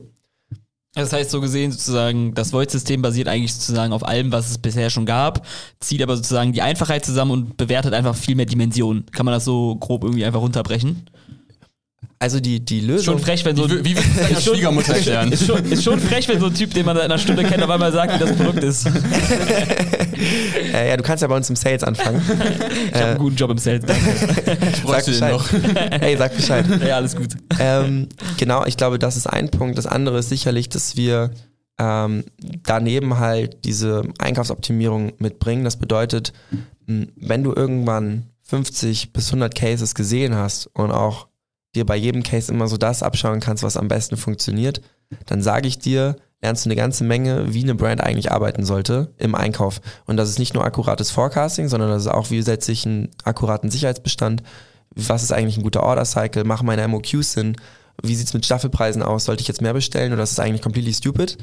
Das heißt, so gesehen sozusagen, das Void-System basiert eigentlich sozusagen auf allem, was es bisher schon gab, zieht aber sozusagen die Einfachheit zusammen und bewertet einfach viel mehr Dimensionen. Kann man das so grob irgendwie einfach runterbrechen? Also die Lösung... Schon frech, wenn so Wie wird das deiner Schwiegermutter erklären? Ist schon frech, wenn so ein Typ, den man in einer Stunde kennt, auf einmal sagt, wie das Produkt ist. Ja, du kannst ja bei uns im Sales anfangen. Ich habe einen guten Job im Sales. Ich bräuchte den noch. Hey, sag Bescheid. Ja, alles gut. Genau, ich glaube, das ist ein Punkt. Das andere ist sicherlich, dass wir daneben halt diese Einkaufsoptimierung mitbringen. Das bedeutet, wenn du irgendwann 50 bis 100 Cases gesehen hast und auch dir bei jedem Case immer so das abschauen kannst, was am besten funktioniert, dann sage ich dir, lernst du eine ganze Menge, wie eine Brand eigentlich arbeiten sollte im Einkauf. Und das ist nicht nur akkurates Forecasting, sondern das ist auch, wie setze ich einen akkuraten Sicherheitsbestand, was ist eigentlich ein guter Order-Cycle, machen meine MOQs Sinn, wie sieht's mit Staffelpreisen aus, sollte ich jetzt mehr bestellen oder ist das eigentlich completely stupid?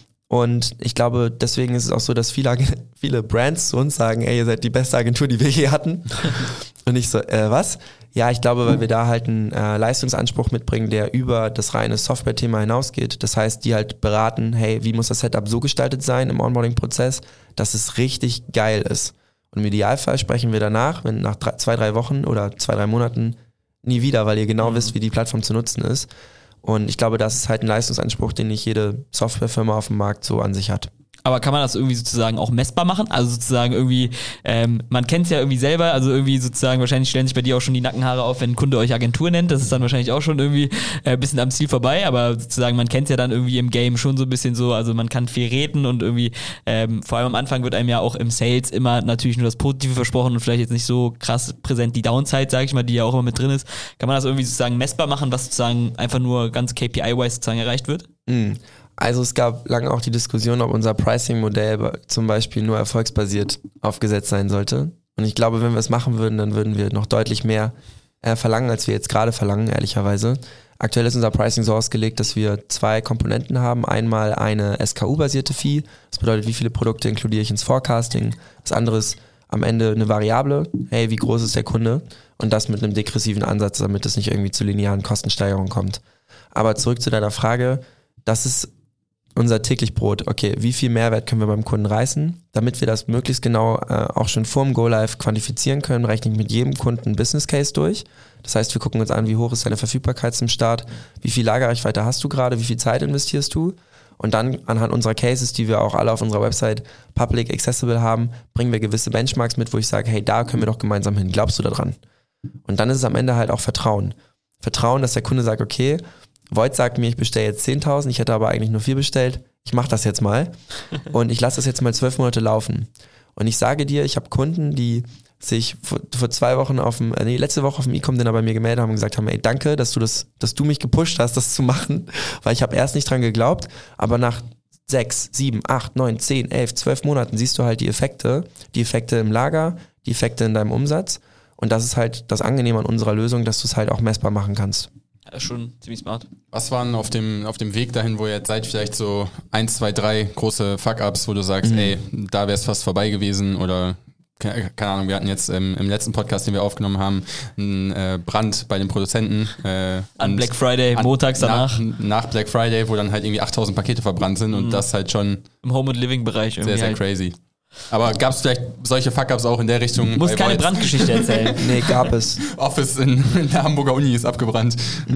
Und ich glaube, deswegen ist es auch so, dass viele Brands zu uns sagen, ey, ihr seid die beste Agentur, die wir je hatten. Und ich so, was? Ja, ich glaube, weil wir da halt einen Leistungsanspruch mitbringen, der über das reine Software-Thema hinausgeht. Das heißt, die halt beraten, hey, wie muss das Setup so gestaltet sein im Onboarding-Prozess, dass es richtig geil ist. Und im Idealfall sprechen wir danach, wenn nach 2-3 Wochen oder 2-3 Monaten nie wieder, weil ihr genau wisst, wie die Plattform zu nutzen ist. Und ich glaube, das ist halt ein Leistungsanspruch, den nicht jede Softwarefirma auf dem Markt so an sich hat. Aber kann man das irgendwie sozusagen auch messbar machen? Also sozusagen irgendwie, man kennt es ja irgendwie selber, also irgendwie sozusagen, wahrscheinlich stellen sich bei dir auch schon die Nackenhaare auf, wenn ein Kunde euch Agentur nennt, das ist dann wahrscheinlich auch schon irgendwie ein bisschen am Ziel vorbei, aber sozusagen, man kennt es ja dann irgendwie im Game schon so ein bisschen so, also man kann viel reden und irgendwie, vor allem am Anfang wird einem ja auch im Sales immer natürlich nur das Positive versprochen und vielleicht jetzt nicht so krass präsent die Downside, sag ich mal, die ja auch immer mit drin ist. Kann man das irgendwie sozusagen messbar machen, was sozusagen einfach nur ganz KPI-wise sozusagen erreicht wird? Also es gab lange auch die Diskussion, ob unser Pricing-Modell zum Beispiel nur erfolgsbasiert aufgesetzt sein sollte. Und ich glaube, wenn wir es machen würden, dann würden wir noch deutlich mehr verlangen, als wir jetzt gerade verlangen, ehrlicherweise. Aktuell ist unser Pricing so ausgelegt, dass wir 2 Komponenten haben. Einmal eine SKU-basierte Fee. Das bedeutet, wie viele Produkte inkludiere ich ins Forecasting. Das andere ist am Ende eine Variable. Hey, wie groß ist der Kunde? Und das mit einem degressiven Ansatz, damit es nicht irgendwie zu linearen Kostensteigerungen kommt. Aber zurück zu deiner Frage. Das ist unser täglich Brot. Okay, wie viel Mehrwert können wir beim Kunden reißen? Damit wir das möglichst genau auch schon vor dem Go-Live quantifizieren können, rechne ich mit jedem Kunden einen Business Case durch. Das heißt, wir gucken uns an, wie hoch ist deine Verfügbarkeit zum Start, wie viel Lagerreichweite hast du gerade, wie viel Zeit investierst du? Und dann anhand unserer Cases, die wir auch alle auf unserer Website public accessible haben, bringen wir gewisse Benchmarks mit, wo ich sage, hey, da können wir doch gemeinsam hin. Glaubst du da dran? Und dann ist es am Ende halt auch Vertrauen. Vertrauen, dass der Kunde sagt, okay, Void sagt mir, ich bestelle jetzt 10.000, ich hätte aber eigentlich nur 4 bestellt. Ich mache das jetzt mal und ich lasse das jetzt mal 12 Monate laufen. Und ich sage dir, ich habe Kunden, die sich vor 2 Wochen letzte Woche auf dem E-Com-Dinner bei mir gemeldet haben und gesagt haben, ey, danke, dass du mich gepusht hast, das zu machen, weil ich habe erst nicht dran geglaubt, aber nach 6, 7, 8, 9, 10, 11, 12 Monaten siehst du halt die Effekte im Lager, die Effekte in deinem Umsatz und das ist halt das Angenehme an unserer Lösung, dass du es halt auch messbar machen kannst. Das ist schon ziemlich smart. Was waren auf dem Weg dahin, wo ihr jetzt seid, vielleicht so 1, 2, 3 große Fuck-Ups, wo du sagst, ey, da wäre es fast vorbei gewesen oder keine Ahnung, wir hatten jetzt im letzten Podcast, den wir aufgenommen haben, einen Brand bei den Produzenten. An Black Friday, montags danach. Nach Black Friday, wo dann halt irgendwie 8.000 Pakete verbrannt sind und das halt schon im Home- und Living-Bereich irgendwie sehr, sehr crazy. Aber gab es vielleicht solche Fuck-Ups auch in der Richtung? Du musst keine Brandgeschichte erzählen. Nee, gab es. Office in der Hamburger Uni ist abgebrannt.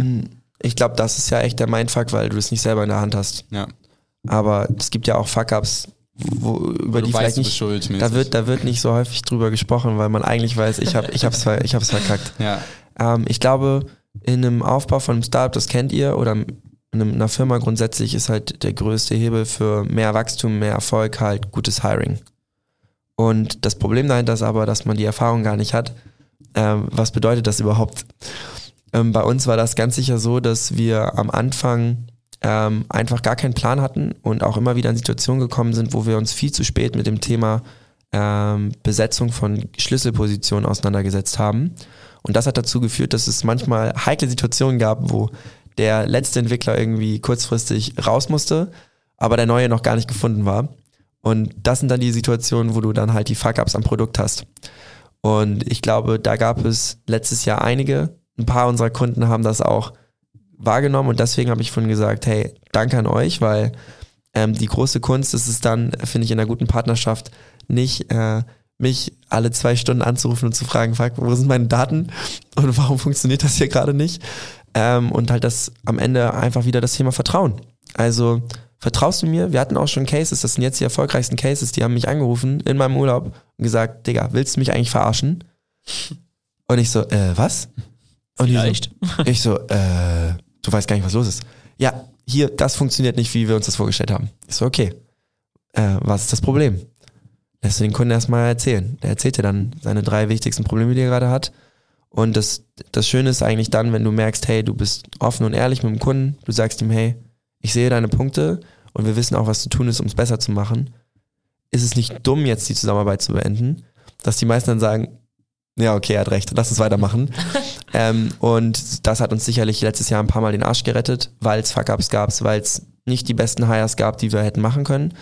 Ich glaube, das ist ja echt der Mindfuck, weil du es nicht selber in der Hand hast. Ja. Aber es gibt ja auch Fuck-Ups, über die vielleicht nicht, da wird nicht so häufig drüber gesprochen, weil man eigentlich weiß, ich hab's verkackt. Ja. Ich glaube, in einem Aufbau von einem Startup, das kennt ihr, oder in einer Firma grundsätzlich ist halt der größte Hebel für mehr Wachstum, mehr Erfolg halt gutes Hiring. Und das Problem dahinter ist aber, dass man die Erfahrung gar nicht hat. Was bedeutet das überhaupt? Bei uns war das ganz sicher so, dass wir am Anfang einfach gar keinen Plan hatten und auch immer wieder in Situationen gekommen sind, wo wir uns viel zu spät mit dem Thema Besetzung von Schlüsselpositionen auseinandergesetzt haben. Und das hat dazu geführt, dass es manchmal heikle Situationen gab, wo der letzte Entwickler irgendwie kurzfristig raus musste, aber der neue noch gar nicht gefunden war. Und das sind dann die Situationen, wo du dann halt die Fuck-Ups am Produkt hast. Und ich glaube, da gab es letztes Jahr einige. Ein paar unserer Kunden haben das auch wahrgenommen und deswegen habe ich vorhin gesagt, hey, danke an euch, weil die große Kunst ist es dann, finde ich, in einer guten Partnerschaft nicht mich alle 2 Stunden anzurufen und zu fragen, fuck, wo sind meine Daten und warum funktioniert das hier gerade nicht? Und halt das am Ende einfach wieder das Thema Vertrauen. Also vertraust du mir? Wir hatten auch schon Cases, das sind jetzt die erfolgreichsten Cases, die haben mich angerufen in meinem Urlaub und gesagt, Digga, willst du mich eigentlich verarschen? Und ich so, was? Und vielleicht. Ich so, du weißt gar nicht, was los ist. Ja, hier, das funktioniert nicht, wie wir uns das vorgestellt haben. Ich so, okay, was ist das Problem? Lässt du den Kunden erstmal erzählen. Der erzählt dir dann seine 3 wichtigsten Probleme, die er gerade hat. Und das Schöne ist eigentlich dann, wenn du merkst, hey, du bist offen und ehrlich mit dem Kunden, du sagst ihm, hey, ich sehe deine Punkte und wir wissen auch, was zu tun ist, um es besser zu machen. Ist es nicht dumm, jetzt die Zusammenarbeit zu beenden? Dass die meisten dann sagen, ja, okay, er hat recht, lass uns weitermachen. Und das hat uns sicherlich letztes Jahr ein paar Mal den Arsch gerettet, weil es Fuck-Ups gab, weil es nicht die besten Hires gab, die wir hätten machen können.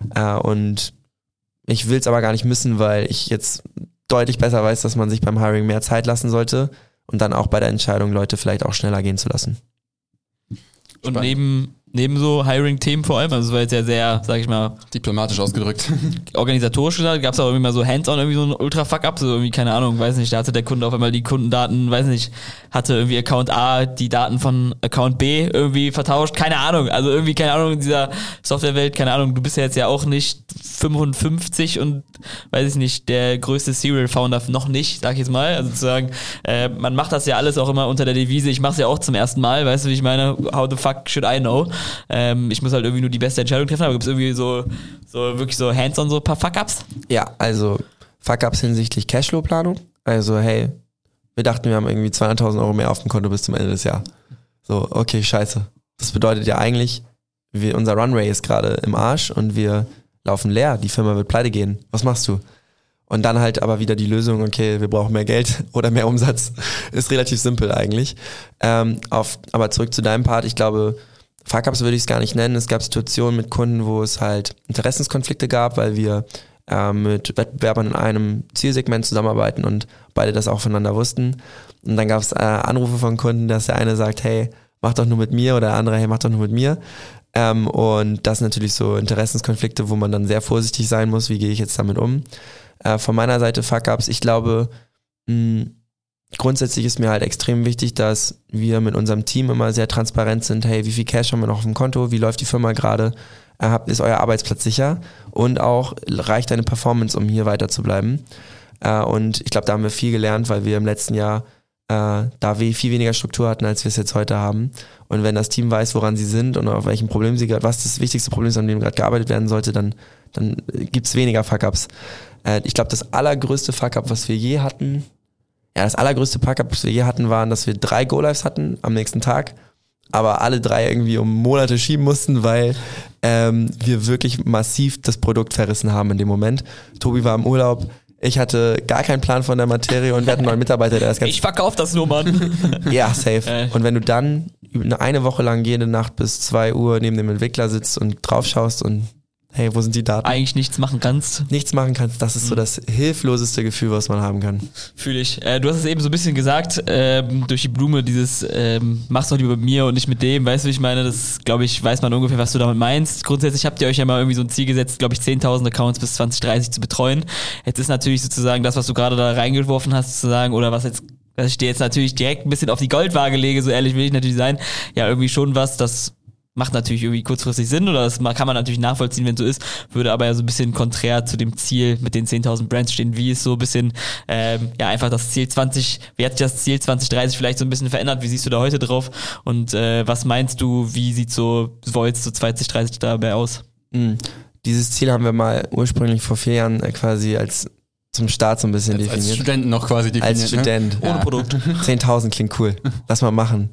Und ich will es aber gar nicht missen, weil ich jetzt deutlich besser weiß, dass man sich beim Hiring mehr Zeit lassen sollte und dann auch bei der Entscheidung Leute vielleicht auch schneller gehen zu lassen. Und neben so Hiring-Themen vor allem, also es war jetzt ja sehr, sag ich mal, diplomatisch ausgedrückt. Organisatorisch gesagt, gab es auch irgendwie mal so hands-on irgendwie so ein Ultra-Fuck-Up, so irgendwie, keine Ahnung, weiß nicht, da hatte der Kunde auf einmal die Kundendaten, weiß nicht, hatte irgendwie Account A die Daten von Account B irgendwie vertauscht, keine Ahnung, also irgendwie, keine Ahnung, in dieser Softwarewelt, keine Ahnung, du bist ja jetzt ja auch nicht 55 und, weiß ich nicht, der größte Serial-Founder noch nicht, sag ich jetzt mal, also sozusagen, man macht das ja alles auch immer unter der Devise, ich mach's ja auch zum ersten Mal, weißt du, wie ich meine, how the fuck should I know? Ich muss halt irgendwie nur die beste Entscheidung treffen, aber gibt es irgendwie so wirklich so hands-on so ein paar Fuck-Ups? Ja, also Fuck-Ups hinsichtlich Cashflow-Planung. Also hey, wir dachten, wir haben irgendwie 200.000 Euro mehr auf dem Konto bis zum Ende des Jahres. So, okay, scheiße. Das bedeutet ja eigentlich, unser Runway ist gerade im Arsch und wir laufen leer, die Firma wird pleite gehen. Was machst du? Und dann halt aber wieder die Lösung, okay, wir brauchen mehr Geld oder mehr Umsatz. Ist relativ simpel eigentlich. Aber zurück zu deinem Part, ich glaube, Fuck-Ups würde ich es gar nicht nennen. Es gab Situationen mit Kunden, wo es halt Interessenskonflikte gab, weil wir mit Wettbewerbern in einem Zielsegment zusammenarbeiten und beide das auch voneinander wussten. Und dann gab es Anrufe von Kunden, dass der eine sagt, hey, mach doch nur mit mir, oder der andere, hey, mach doch nur mit mir. Und das sind natürlich so Interessenskonflikte, wo man dann sehr vorsichtig sein muss, wie gehe ich jetzt damit um. Von meiner Seite Fuck-Ups, ich glaube, grundsätzlich ist mir halt extrem wichtig, dass wir mit unserem Team immer sehr transparent sind. Hey, wie viel Cash haben wir noch auf dem Konto? Wie läuft die Firma gerade? Ist euer Arbeitsplatz sicher? Und auch, reicht deine Performance, um hier weiter zu bleiben? Und ich glaube, da haben wir viel gelernt, weil wir im letzten Jahr da wir viel weniger Struktur hatten, als wir es jetzt heute haben. Und wenn das Team weiß, woran sie sind und auf welchem Problem sie gerade, was das wichtigste Problem ist, an dem gerade gearbeitet werden sollte, dann gibt's weniger Fuck-Ups. Ich glaube, das allergrößte Fuck-Up, was wir je hatten, waren, dass wir 3 Go-Lives hatten am nächsten Tag, aber alle 3 irgendwie um Monate schieben mussten, weil wir wirklich massiv das Produkt verrissen haben in dem Moment. Tobi war im Urlaub, ich hatte gar keinen Plan von der Materie und wir hatten einen neuen Mitarbeiter, der das Ganze... Ich verkauf das nur, Mann. Ja, safe. Und wenn du dann eine Woche lang jede Nacht bis 2 Uhr neben dem Entwickler sitzt und drauf schaust und hey, wo sind die Daten? Eigentlich nichts machen kannst. Das ist so das hilfloseste Gefühl, was man haben kann. Fühle ich. Du hast es eben so ein bisschen gesagt, durch die Blume, dieses mach's doch lieber mit mir und nicht mit dem, weißt du, wie ich meine? Das, glaube ich, weiß man ungefähr, was du damit meinst. Grundsätzlich habt ihr euch ja mal irgendwie so ein Ziel gesetzt, glaube ich, 10.000 Accounts bis 2030 zu betreuen. Jetzt ist natürlich sozusagen das, was du gerade da reingeworfen hast, sozusagen, oder was jetzt, dass ich dir jetzt natürlich direkt ein bisschen auf die Goldwaage lege, so ehrlich will ich natürlich sein, ja, irgendwie schon was, das macht natürlich irgendwie kurzfristig Sinn, oder das kann man natürlich nachvollziehen, wenn es so ist, würde aber ja so ein bisschen konträr zu dem Ziel mit den 10.000 Brands stehen, wie ist so ein bisschen, ja, einfach das Ziel 20, wie hat sich das Ziel 2030 vielleicht so ein bisschen verändert, wie siehst du da heute drauf und was meinst du, wie sieht so Voice so 2030 dabei aus? Dieses Ziel haben wir mal ursprünglich vor 4 Jahren quasi zum Start so ein bisschen definiert. Als Studenten noch quasi definiert. Als Student. Ne? Ohne Produkt. 10.000 klingt cool. Lass mal machen.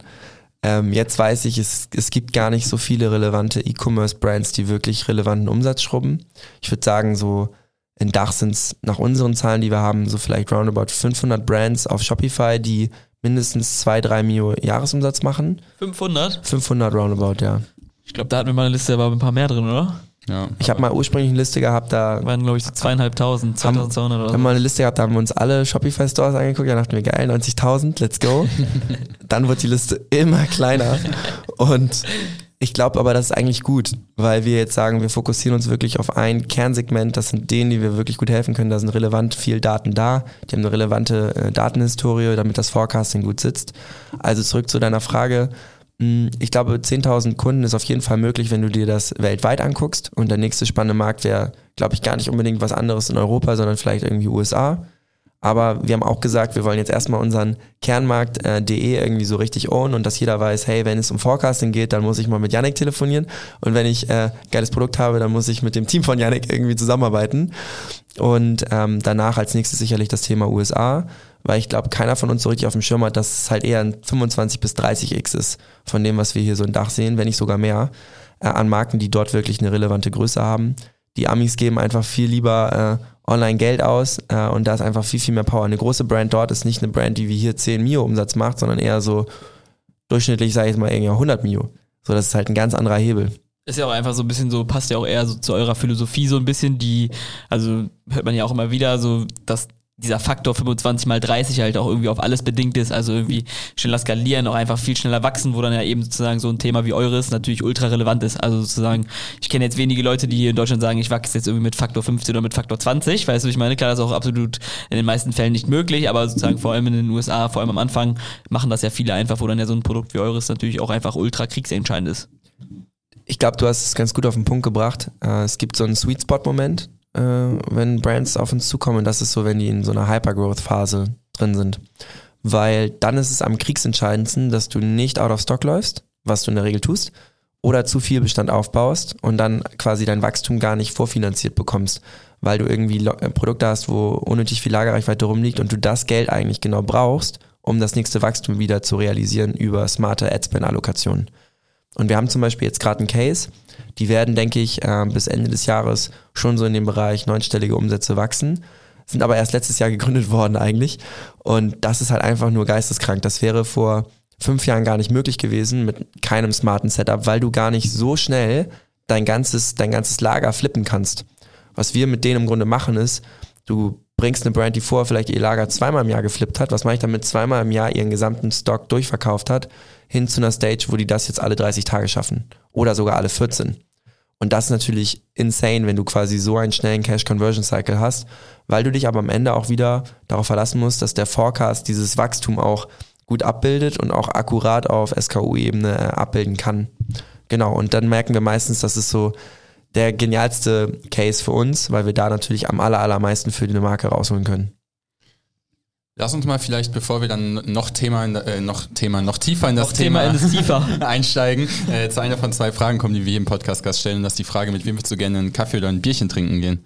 Jetzt weiß ich, es gibt gar nicht so viele relevante E-Commerce-Brands, die wirklich relevanten Umsatz schrubben. Ich würde sagen, so in Dach sind es nach unseren Zahlen, die wir haben, so vielleicht roundabout 500 Brands auf Shopify, die mindestens 2-3 Mio Jahresumsatz machen. 500? 500 roundabout, ja. Ich glaube, da hatten wir mal eine Liste, da war ein paar mehr drin, oder? Ja, ich habe mal ursprünglich eine Liste gehabt, da waren, glaube ich, so 2.500, 2.200 oder so. Wir haben mal eine Liste gehabt, da haben wir uns alle Shopify-Stores angeguckt, da dachten wir, geil, 90.000, let's go. Dann wird die Liste immer kleiner und ich glaube aber, das ist eigentlich gut, weil wir jetzt sagen, wir fokussieren uns wirklich auf ein Kernsegment, das sind denen, die wir wirklich gut helfen können, da sind relevant viel Daten da, die haben eine relevante Datenhistorie, damit das Forecasting gut sitzt. Also zurück zu deiner Frage. Ich glaube, 10.000 Kunden ist auf jeden Fall möglich, wenn du dir das weltweit anguckst. Und der nächste spannende Markt wäre, glaube ich, gar nicht unbedingt was anderes in Europa, sondern vielleicht irgendwie USA. Aber wir haben auch gesagt, wir wollen jetzt erstmal unseren Kernmarkt DE irgendwie so richtig ownen und dass jeder weiß, hey, wenn es um Forecasting geht, dann muss ich mal mit Yannick telefonieren. Und wenn ich geiles Produkt habe, dann muss ich mit dem Team von Yannick irgendwie zusammenarbeiten. Und danach als nächstes sicherlich das Thema USA, weil ich glaube, keiner von uns so richtig auf dem Schirm hat, dass es halt eher ein 25 bis 30x ist von dem, was wir hier so ein Dach sehen, wenn nicht sogar mehr, an Marken, die dort wirklich eine relevante Größe haben. Die Amis geben einfach viel lieber online Geld aus und da ist einfach viel, viel mehr Power. Eine große Brand dort ist nicht eine Brand, die wie hier 10 Mio Umsatz macht, sondern eher so durchschnittlich, sage ich mal, irgendwie 100 Mio. So, das ist halt ein ganz anderer Hebel. Ist ja auch einfach so ein bisschen so, passt ja auch eher so zu eurer Philosophie so ein bisschen, also hört man ja auch immer wieder so, dass dieser Faktor 25 mal 30 halt auch irgendwie auf alles bedingt ist, also irgendwie schneller skalieren, auch einfach viel schneller wachsen, wo dann ja eben sozusagen so ein Thema wie eures natürlich ultra relevant ist. Also sozusagen, ich kenne jetzt wenige Leute, die hier in Deutschland sagen, ich wachse jetzt irgendwie mit Faktor 15 oder mit Faktor 20, weißt du, ich meine, klar, das ist auch absolut in den meisten Fällen nicht möglich, aber sozusagen vor allem in den USA, vor allem am Anfang, machen das ja viele einfach, wo dann ja so ein Produkt wie eures natürlich auch einfach ultra kriegsentscheidend ist. Ich glaube, du hast es ganz gut auf den Punkt gebracht. Es gibt so einen Sweet-Spot-Moment, wenn Brands auf uns zukommen. Das ist so, wenn die in so einer Hypergrowth-Phase drin sind. Weil dann ist es am kriegsentscheidendsten, dass du nicht out of stock läufst, was du in der Regel tust, oder zu viel Bestand aufbaust und dann quasi dein Wachstum gar nicht vorfinanziert bekommst, weil du irgendwie Produkte hast, wo unnötig viel Lagerreichweite rumliegt und du das Geld eigentlich genau brauchst, um das nächste Wachstum wieder zu realisieren über smarte Ad-Spend-Allokationen. Und wir haben zum Beispiel jetzt gerade einen Case, die werden, denke ich, bis Ende des Jahres schon so in dem Bereich 9-stellige Umsätze wachsen, sind aber erst letztes Jahr gegründet worden eigentlich und das ist halt einfach nur geisteskrank. Das wäre vor 5 Jahren gar nicht möglich gewesen mit keinem smarten Setup, weil du gar nicht so schnell dein ganzes Lager flippen kannst. Was wir mit denen im Grunde machen ist, du bringst eine Brand, die vorher vielleicht ihr Lager 2-mal im Jahr geflippt hat, was mache ich damit, 2-mal im Jahr ihren gesamten Stock durchverkauft hat, hin zu einer Stage, wo die das jetzt alle 30 Tage schaffen oder sogar alle 14. Und das ist natürlich insane, wenn du quasi so einen schnellen Cash-Conversion-Cycle hast, weil du dich aber am Ende auch wieder darauf verlassen musst, dass der Forecast dieses Wachstum auch gut abbildet und auch akkurat auf SKU-Ebene abbilden kann. Genau, und dann merken wir meistens, dass es so der genialste Case für uns, weil wir da natürlich am allermeisten für die Marke rausholen können. Lass uns mal vielleicht, bevor wir dann noch tiefer in das Thema einsteigen, zu einer von 2 Fragen kommen, die wir jedem Podcast-Gast stellen. Und das ist die Frage, mit wem würdest du gerne einen Kaffee oder ein Bierchen trinken gehen?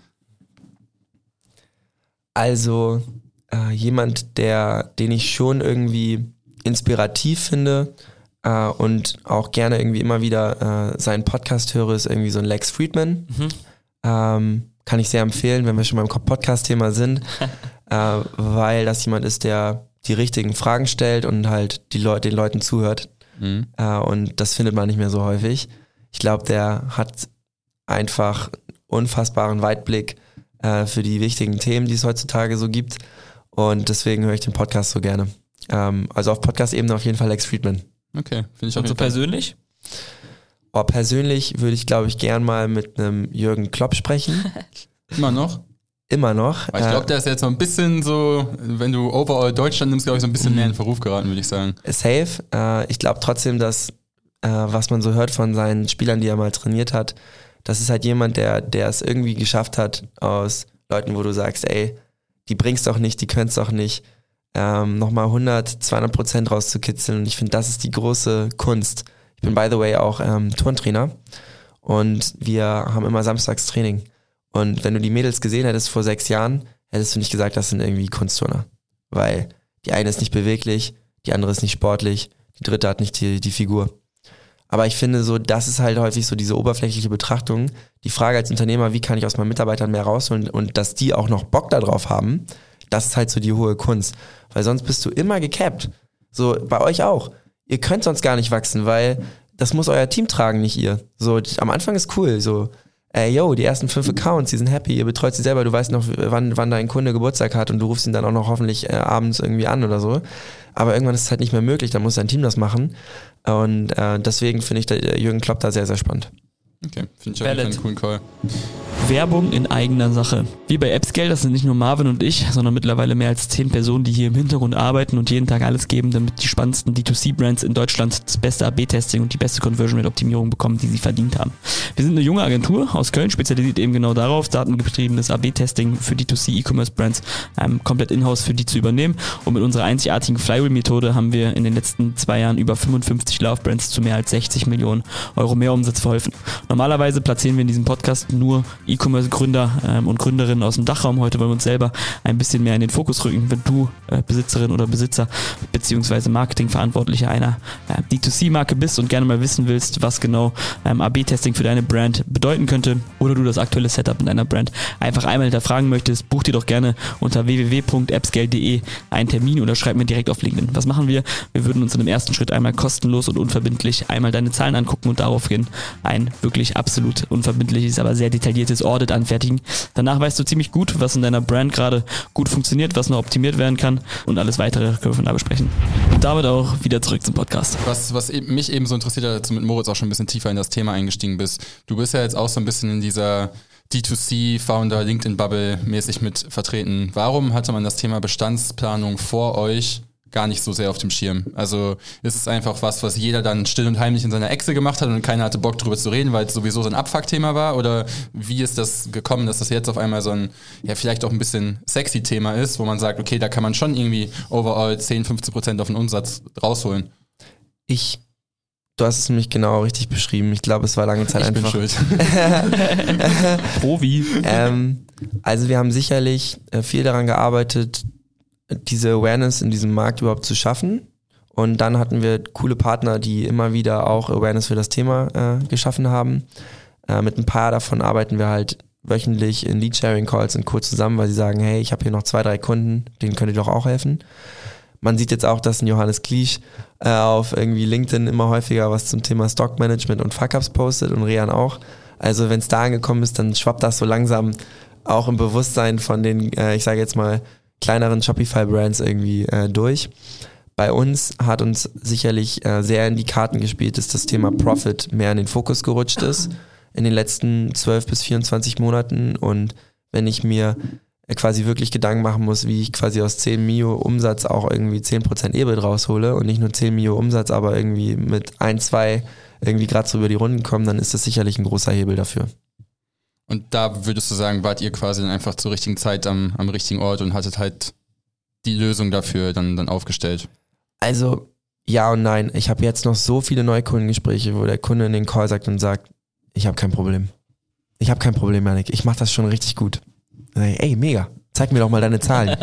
Also jemand, den ich schon irgendwie inspirativ finde und auch gerne irgendwie immer wieder seinen Podcast höre, ist irgendwie so ein Lex Fridman. Kann ich sehr empfehlen, wenn wir schon beim Podcast-Thema sind, weil das jemand ist, der die richtigen Fragen stellt und halt den Leuten zuhört. Und das findet man nicht mehr so häufig. Ich glaube, der hat einfach unfassbaren Weitblick für die wichtigen Themen, die es heutzutage so gibt. Und deswegen höre ich den Podcast so gerne. Also auf Podcast-Ebene auf jeden Fall Lex Fridman. Okay, finde ich auch. Und so persönlich? Persönlich würde ich, glaube ich, gern mal mit einem Jürgen Klopp sprechen. Immer noch? Immer noch. Aber ich glaube, der ist jetzt so ein bisschen so, wenn du overall Deutschland nimmst, glaube ich, so ein bisschen mehr in Verruf geraten, würde ich sagen. Safe. Ich glaube trotzdem, dass, was man so hört von seinen Spielern, die er mal trainiert hat, das ist halt jemand, der es irgendwie geschafft hat, aus Leuten, wo du sagst, ey, die bringst doch nicht, die können es doch nicht, nochmal 100-200% rauszukitzeln. Und ich finde, das ist die große Kunst. Ich bin, by the way, auch Turntrainer und wir haben immer samstags Training. Und wenn du die Mädels gesehen hättest vor 6 Jahren, hättest du nicht gesagt, das sind irgendwie Kunstturner. Weil die eine ist nicht beweglich, die andere ist nicht sportlich, die dritte hat nicht die Figur. Aber ich finde so, das ist halt häufig so diese oberflächliche Betrachtung. Die Frage als Unternehmer, wie kann ich aus meinen Mitarbeitern mehr rausholen und dass die auch noch Bock darauf haben, das ist halt so die hohe Kunst. Weil sonst bist du immer gecapped. So, bei euch auch. Ihr könnt sonst gar nicht wachsen, weil das muss euer Team tragen, nicht ihr. So, am Anfang ist cool, so, die ersten 5 Accounts, die sind happy, ihr betreut sie selber, du weißt noch, wann dein Kunde Geburtstag hat und du rufst ihn dann auch noch hoffentlich abends irgendwie an oder so. Aber irgendwann ist es halt nicht mehr möglich, dann muss dein Team das machen. Und deswegen finde ich der Jürgen Klopp da sehr, sehr spannend. Okay, finde ich auf jeden Fall einen coolen Call. Werbung in eigener Sache. Wie bei AppScale, das sind nicht nur Marvin und ich, sondern mittlerweile mehr als 10 Personen, die hier im Hintergrund arbeiten und jeden Tag alles geben, damit die spannendsten D2C-Brands in Deutschland das beste AB-Testing und die beste Conversion-Rate-Optimierung bekommen, die sie verdient haben. Wir sind eine junge Agentur aus Köln, spezialisiert eben genau darauf, datengetriebenes AB-Testing für D2C-E-Commerce-Brands komplett in-house für die zu übernehmen. Und mit unserer einzigartigen Flywheel-Methode haben wir in den letzten 2 Jahren über 55 Love-Brands zu mehr als 60 Millionen Euro mehr Umsatz verholfen. Normalerweise platzieren wir in diesem Podcast nur E-Commerce-Gründer und Gründerinnen aus dem Dachraum. Heute wollen wir uns selber ein bisschen mehr in den Fokus rücken. Wenn du Besitzerin oder Besitzer beziehungsweise Marketingverantwortlicher einer D2C-Marke bist und gerne mal wissen willst, was genau AB-Testing für deine Brand bedeuten könnte oder du das aktuelle Setup in deiner Brand einfach einmal hinterfragen möchtest, buch dir doch gerne unter www.appscale.de einen Termin oder schreib mir direkt auf LinkedIn. Was machen wir? Wir würden uns in dem ersten Schritt einmal kostenlos und unverbindlich einmal deine Zahlen angucken und daraufhin ein wirklich absolut unverbindliches, aber sehr detailliertes Audit anfertigen. Danach weißt du ziemlich gut, was in deiner Brand gerade gut funktioniert, was noch optimiert werden kann und alles weitere können wir von da besprechen. Und damit auch wieder zurück zum Podcast. Was mich eben so interessiert hat, als du mit Moritz auch schon ein bisschen tiefer in das Thema eingestiegen bist. Du bist ja jetzt auch so ein bisschen in dieser D2C-Founder, LinkedIn-Bubble mäßig mit vertreten. Warum hatte man das Thema Bestandsplanung vor euch gar nicht so sehr auf dem Schirm? Also ist es einfach was jeder dann still und heimlich in seiner Echse gemacht hat und keiner hatte Bock drüber zu reden, weil es sowieso so ein Abfuck-Thema war? Oder wie ist das gekommen, dass das jetzt auf einmal so ein, ja vielleicht auch ein bisschen sexy Thema ist, wo man sagt, okay, da kann man schon irgendwie overall 10-15% auf den Umsatz rausholen? Du hast es nämlich genau richtig beschrieben. Ich glaube, es war lange Zeit einfach... Ich bin schuld. Profi. Also wir haben sicherlich viel daran gearbeitet, diese Awareness in diesem Markt überhaupt zu schaffen. Und dann hatten wir coole Partner, die immer wieder auch Awareness für das Thema geschaffen haben. Mit ein paar davon arbeiten wir halt wöchentlich in Lead-Sharing-Calls und Co. zusammen, weil sie sagen, hey, ich habe hier noch 2-3 Kunden, denen könnt ihr doch auch helfen. Man sieht jetzt auch, dass ein Johannes Kliesch auf irgendwie LinkedIn immer häufiger was zum Thema Stockmanagement und Fuck-Ups postet und Rian auch. Also wenn es da angekommen ist, dann schwappt das so langsam auch im Bewusstsein von den, ich sage jetzt mal, kleineren Shopify-Brands irgendwie durch. Bei uns hat uns sicherlich sehr in die Karten gespielt, dass das Thema Profit mehr in den Fokus gerutscht ist in den letzten 12 bis 24 Monaten. Und wenn ich mir quasi wirklich Gedanken machen muss, wie ich quasi aus 10 Mio Umsatz auch irgendwie 10% EBIT raushole und nicht nur 10 Mio Umsatz, aber irgendwie mit 1, 2 irgendwie gerade so über die Runden kommen, dann ist das sicherlich ein großer Hebel dafür. Und da würdest du sagen, wart ihr quasi dann einfach zur richtigen Zeit am richtigen Ort und hattet halt die Lösung dafür dann aufgestellt? Also ja und nein. Ich habe jetzt noch so viele Neukundengespräche, wo der Kunde in den Call sagt und sagt, ich habe kein Problem. Ich habe kein Problem, Janik. Ich mache das schon richtig gut. Ey, mega. Zeig mir doch mal deine Zahlen.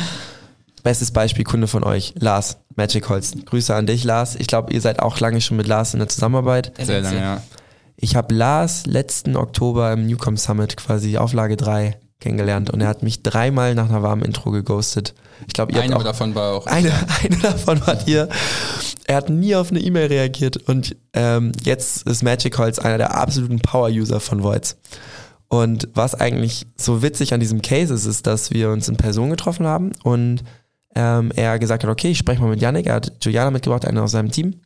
Bestes Beispiel, Kunde von euch, Lars, Magic Holz. Grüße an dich, Lars. Ich glaube, ihr seid auch lange schon mit Lars in der Zusammenarbeit. Sehr lange, ja. Ich habe Lars letzten Oktober im Newcom Summit quasi Auflage 3 kennengelernt und er hat mich 3-mal nach einer warmen Intro geghostet. Ich glaube, ihr eine habt auch, davon war auch... Eine davon war hier. Er hat nie auf eine E-Mail reagiert und jetzt ist Magic Holz einer der absoluten Power-User von Voids. Und was eigentlich so witzig an diesem Case ist, dass wir uns in Person getroffen haben und er gesagt hat, okay, ich spreche mal mit Janik. Er hat Juliana mitgebracht, eine aus seinem Team.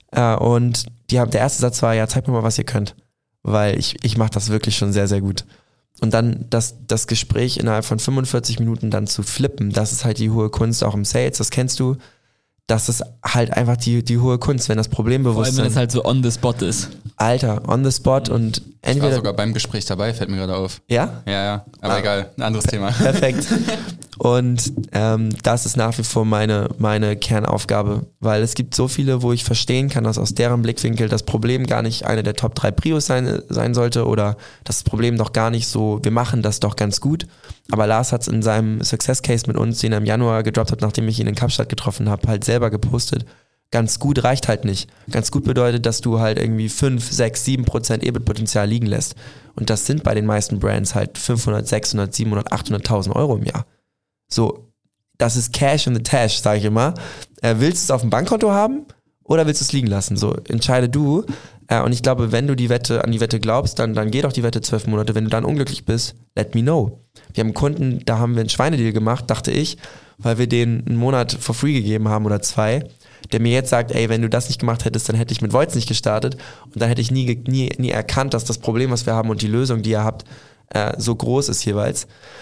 Und der erste Satz war, ja, zeig mir mal, was ihr könnt. Weil ich mache das wirklich schon sehr, sehr gut. Und dann das Gespräch innerhalb von 45 Minuten dann zu flippen, das ist halt die hohe Kunst, auch im Sales, das kennst du. Das ist halt einfach die hohe Kunst, wenn das Problembewusstsein... Vor allem, wenn es halt so on the spot ist. Alter, on the spot und entweder... Ich war sogar beim Gespräch dabei, fällt mir gerade auf. Ja? Ja, aber egal, ein anderes Thema. Perfekt. Und das ist nach wie vor meine Kernaufgabe, weil es gibt so viele, wo ich verstehen kann, dass aus deren Blickwinkel das Problem gar nicht eine der Top 3 Prios sein sollte oder das Problem doch gar nicht so, wir machen das doch ganz gut. Aber Lars hat es in seinem Success Case mit uns, den er im Januar gedroppt hat, nachdem ich ihn in Kapstadt getroffen habe, halt selber gepostet. Ganz gut reicht halt nicht. Ganz gut bedeutet, dass du halt irgendwie 5, 6, 7% EBIT-Potenzial liegen lässt. Und das sind bei den meisten Brands halt 500, 600, 700, 800.000 Euro im Jahr. So, das ist Cash in the Tash, sage ich immer. Willst du es auf dem Bankkonto haben oder willst du es liegen lassen? So, entscheide du. Und ich glaube, wenn du an die Wette glaubst, dann geh doch die Wette 12 Monate. Wenn du dann unglücklich bist, let me know. Wir haben einen Kunden, da haben wir einen Schweinedeal gemacht, dachte ich, weil wir den einen Monat for free gegeben haben oder 2, der mir jetzt sagt, ey, wenn du das nicht gemacht hättest, dann hätte ich mit Voids nicht gestartet und dann hätte ich nie erkannt, dass das Problem, was wir haben und die Lösung, die ihr habt, so groß ist jeweils.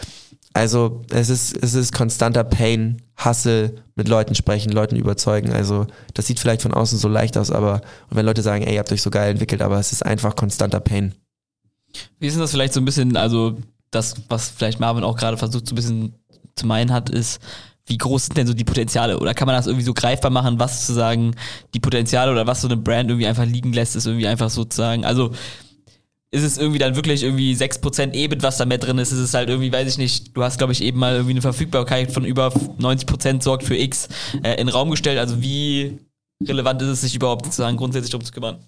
Also es ist konstanter Pain, Hustle, mit Leuten sprechen, Leuten überzeugen. Also das sieht vielleicht von außen so leicht aus, aber und wenn Leute sagen, ey, ihr habt euch so geil entwickelt, aber es ist einfach konstanter Pain. Wie ist denn das vielleicht so ein bisschen, also das, was vielleicht Marvin auch gerade versucht so ein bisschen zu meinen hat, ist, wie groß sind denn so die Potenziale? Oder kann man das irgendwie so greifbar machen, was sozusagen die Potenziale oder was so eine Brand irgendwie einfach liegen lässt, ist irgendwie einfach sozusagen, also ist es irgendwie dann wirklich irgendwie 6% EBIT, was da mehr drin ist? Ist es halt irgendwie, weiß ich nicht, du hast, glaube ich, eben mal irgendwie eine Verfügbarkeit von über 90% sorgt für X in den Raum gestellt. Also wie relevant ist es, sich überhaupt sozusagen grundsätzlich darum zu kümmern?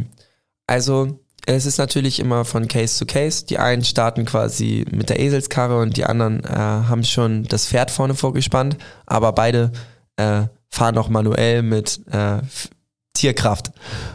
Also es ist natürlich immer von Case zu Case. Die einen starten quasi mit der Eselskarre und die anderen haben schon das Pferd vorne vorgespannt, aber beide fahren noch manuell mit Tierkraft.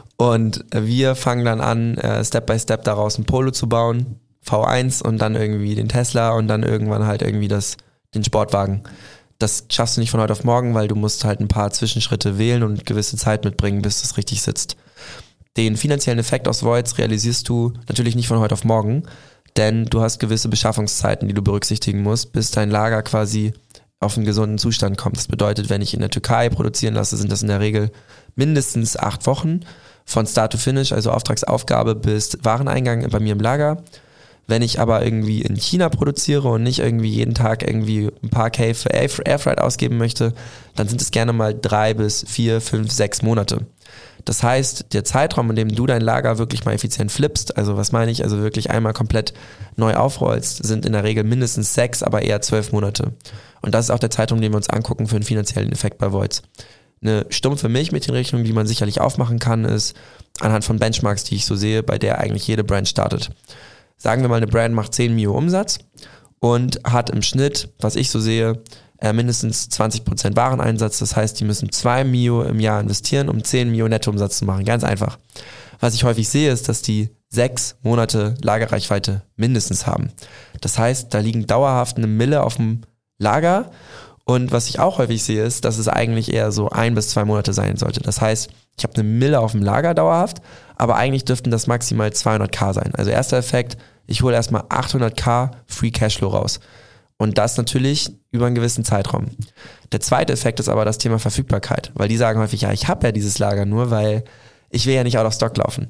Und wir fangen dann an, Step by Step daraus ein Polo zu bauen, V1 und dann irgendwie den Tesla und dann irgendwann halt irgendwie den Sportwagen. Das schaffst du nicht von heute auf morgen, weil du musst halt ein paar Zwischenschritte wählen und gewisse Zeit mitbringen, bis das richtig sitzt. Den finanziellen Effekt aus Voids realisierst du natürlich nicht von heute auf morgen, denn du hast gewisse Beschaffungszeiten, die du berücksichtigen musst, bis dein Lager quasi auf einen gesunden Zustand kommt. Das bedeutet, wenn ich in der Türkei produzieren lasse, sind das in der Regel mindestens 8 Wochen von Start to Finish, also Auftragsaufgabe bis Wareneingang bei mir im Lager. Wenn ich aber irgendwie in China produziere und nicht irgendwie jeden Tag irgendwie ein paar K für Airfreight ausgeben möchte, dann sind es gerne mal 3 bis 4, 5, 6 Monate. Das heißt, der Zeitraum, in dem du dein Lager wirklich mal effizient flippst, also was meine ich, also wirklich einmal komplett neu aufrollst, sind in der Regel mindestens 6, aber eher 12 Monate. Und das ist auch der Zeitraum, den wir uns angucken für einen finanziellen Effekt bei Voids. Eine stumpfe Milchmädchenrechnung, die man sicherlich aufmachen kann, ist anhand von Benchmarks, die ich so sehe, bei der eigentlich jede Brand startet. Sagen wir mal, eine Brand macht 10 Mio Umsatz und hat im Schnitt, was ich so sehe, mindestens 20% Wareneinsatz. Das heißt, die müssen 2 Mio im Jahr investieren, um 10 Mio Nettoumsatz zu machen. Ganz einfach. Was ich häufig sehe, ist, dass die 6 Monate Lagerreichweite mindestens haben. Das heißt, da liegen dauerhaft eine Mille auf dem Lager. Und was ich auch häufig sehe, ist, dass es eigentlich eher so 1 bis 2 Monate sein sollte. Das heißt, ich habe eine Mille auf dem Lager dauerhaft, aber eigentlich dürften das maximal 200.000 sein. Also erster Effekt, ich hole erstmal 800.000 Free Cashflow raus. Und das natürlich über einen gewissen Zeitraum. Der zweite Effekt ist aber das Thema Verfügbarkeit, weil die sagen häufig, ja, ich habe ja dieses Lager nur, weil ich will ja nicht out of stock laufen.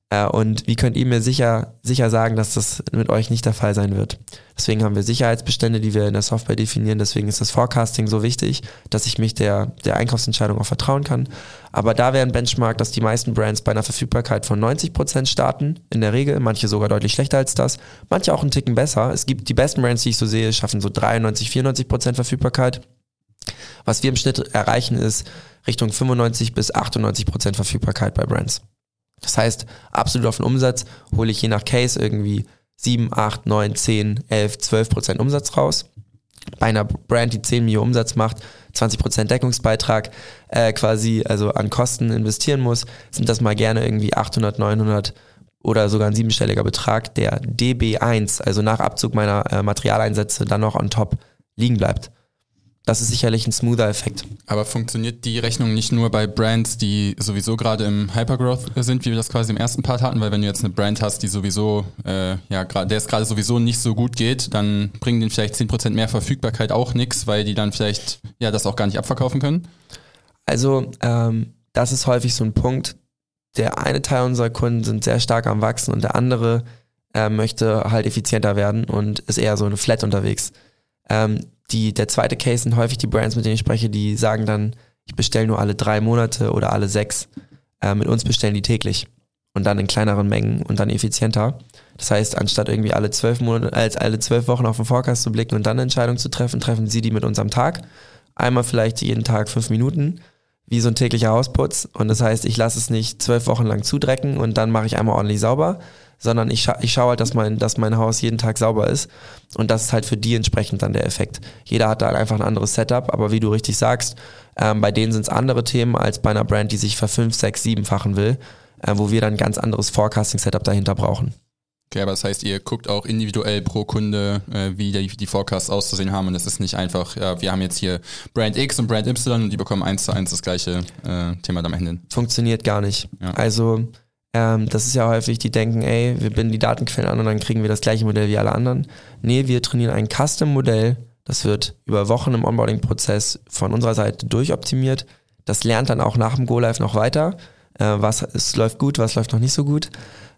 Und wie könnt ihr mir sicher sagen, dass das mit euch nicht der Fall sein wird? Deswegen haben wir Sicherheitsbestände, die wir in der Software definieren. Deswegen ist das Forecasting so wichtig, dass ich mich der Einkaufsentscheidung auch vertrauen kann. Aber da wäre ein Benchmark, dass die meisten Brands bei einer Verfügbarkeit von 90% starten, in der Regel. Manche sogar deutlich schlechter als das. Manche auch einen Ticken besser. Es gibt die besten Brands, die ich so sehe, schaffen so 93, 94% Verfügbarkeit. Was wir im Schnitt erreichen, ist Richtung 95 bis 98% Verfügbarkeit bei Brands. Das heißt, absolut auf den Umsatz hole ich je nach Case irgendwie 7, 8, 9, 10, 11, 12% Umsatz raus. Bei einer Brand, die 10 Millionen Umsatz macht, 20% Deckungsbeitrag quasi also an Kosten investieren muss, sind das mal gerne irgendwie 800, 900 oder sogar ein 7-stelliger Betrag, der DB1, also nach Abzug meiner Materialeinsätze, dann noch on top liegen bleibt. Das ist sicherlich ein smoother Effekt. Aber funktioniert die Rechnung nicht nur bei Brands, die sowieso gerade im Hypergrowth sind, wie wir das quasi im ersten Part hatten? Weil wenn du jetzt eine Brand hast, die sowieso, der es gerade sowieso nicht so gut geht, dann bringen denen vielleicht 10% mehr Verfügbarkeit auch nichts, weil die dann vielleicht das auch gar nicht abverkaufen können? Also das ist häufig so ein Punkt. Der eine Teil unserer Kunden sind sehr stark am Wachsen und der andere möchte halt effizienter werden und ist eher so eine Flat unterwegs. Der zweite Case sind häufig die Brands, mit denen ich spreche, die sagen dann, ich bestelle nur alle 3 Monate oder alle 6. Mit uns bestellen die täglich und dann in kleineren Mengen und dann effizienter. Das heißt, anstatt irgendwie alle 12 Wochen auf den Forecast zu blicken und dann eine Entscheidung zu treffen, treffen sie die mit uns am Tag. Einmal vielleicht jeden Tag 5 Minuten, wie so ein täglicher Hausputz. Und das heißt, ich lasse es nicht 12 Wochen lang zudrecken und dann mache ich einmal ordentlich sauber, sondern ich schaue halt, dass mein Haus jeden Tag sauber ist und das ist halt für die entsprechend dann der Effekt. Jeder hat da einfach ein anderes Setup, aber wie du richtig sagst, bei denen sind es andere Themen als bei einer Brand, die sich ver 5, 6, 7-fachen will, wo wir dann ein ganz anderes Forecasting-Setup dahinter brauchen. Okay, aber das heißt, ihr guckt auch individuell pro Kunde, wie die Forecasts auszusehen haben und es ist nicht einfach, wir haben jetzt hier Brand X und Brand Y und die bekommen 1:1 das gleiche Thema am Ende. Funktioniert gar nicht. Ja. Also das ist ja häufig, die denken, wir binden die Datenquellen an und dann kriegen wir das gleiche Modell wie alle anderen. Nee, wir trainieren ein Custom-Modell, das wird über Wochen im Onboarding-Prozess von unserer Seite durchoptimiert. Das lernt dann auch nach dem Go-Live noch weiter. Es läuft gut, was läuft noch nicht so gut.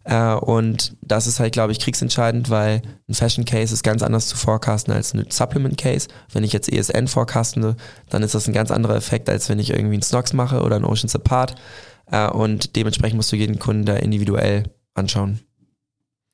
Und das ist halt, glaube ich, kriegsentscheidend, weil ein Fashion-Case ist ganz anders zu forecasten als ein Supplement-Case. Wenn ich jetzt ESN forecastende, dann ist das ein ganz anderer Effekt, als wenn ich irgendwie einen Snox mache oder einen Oceans Apart. Und dementsprechend musst du jeden Kunden da individuell anschauen.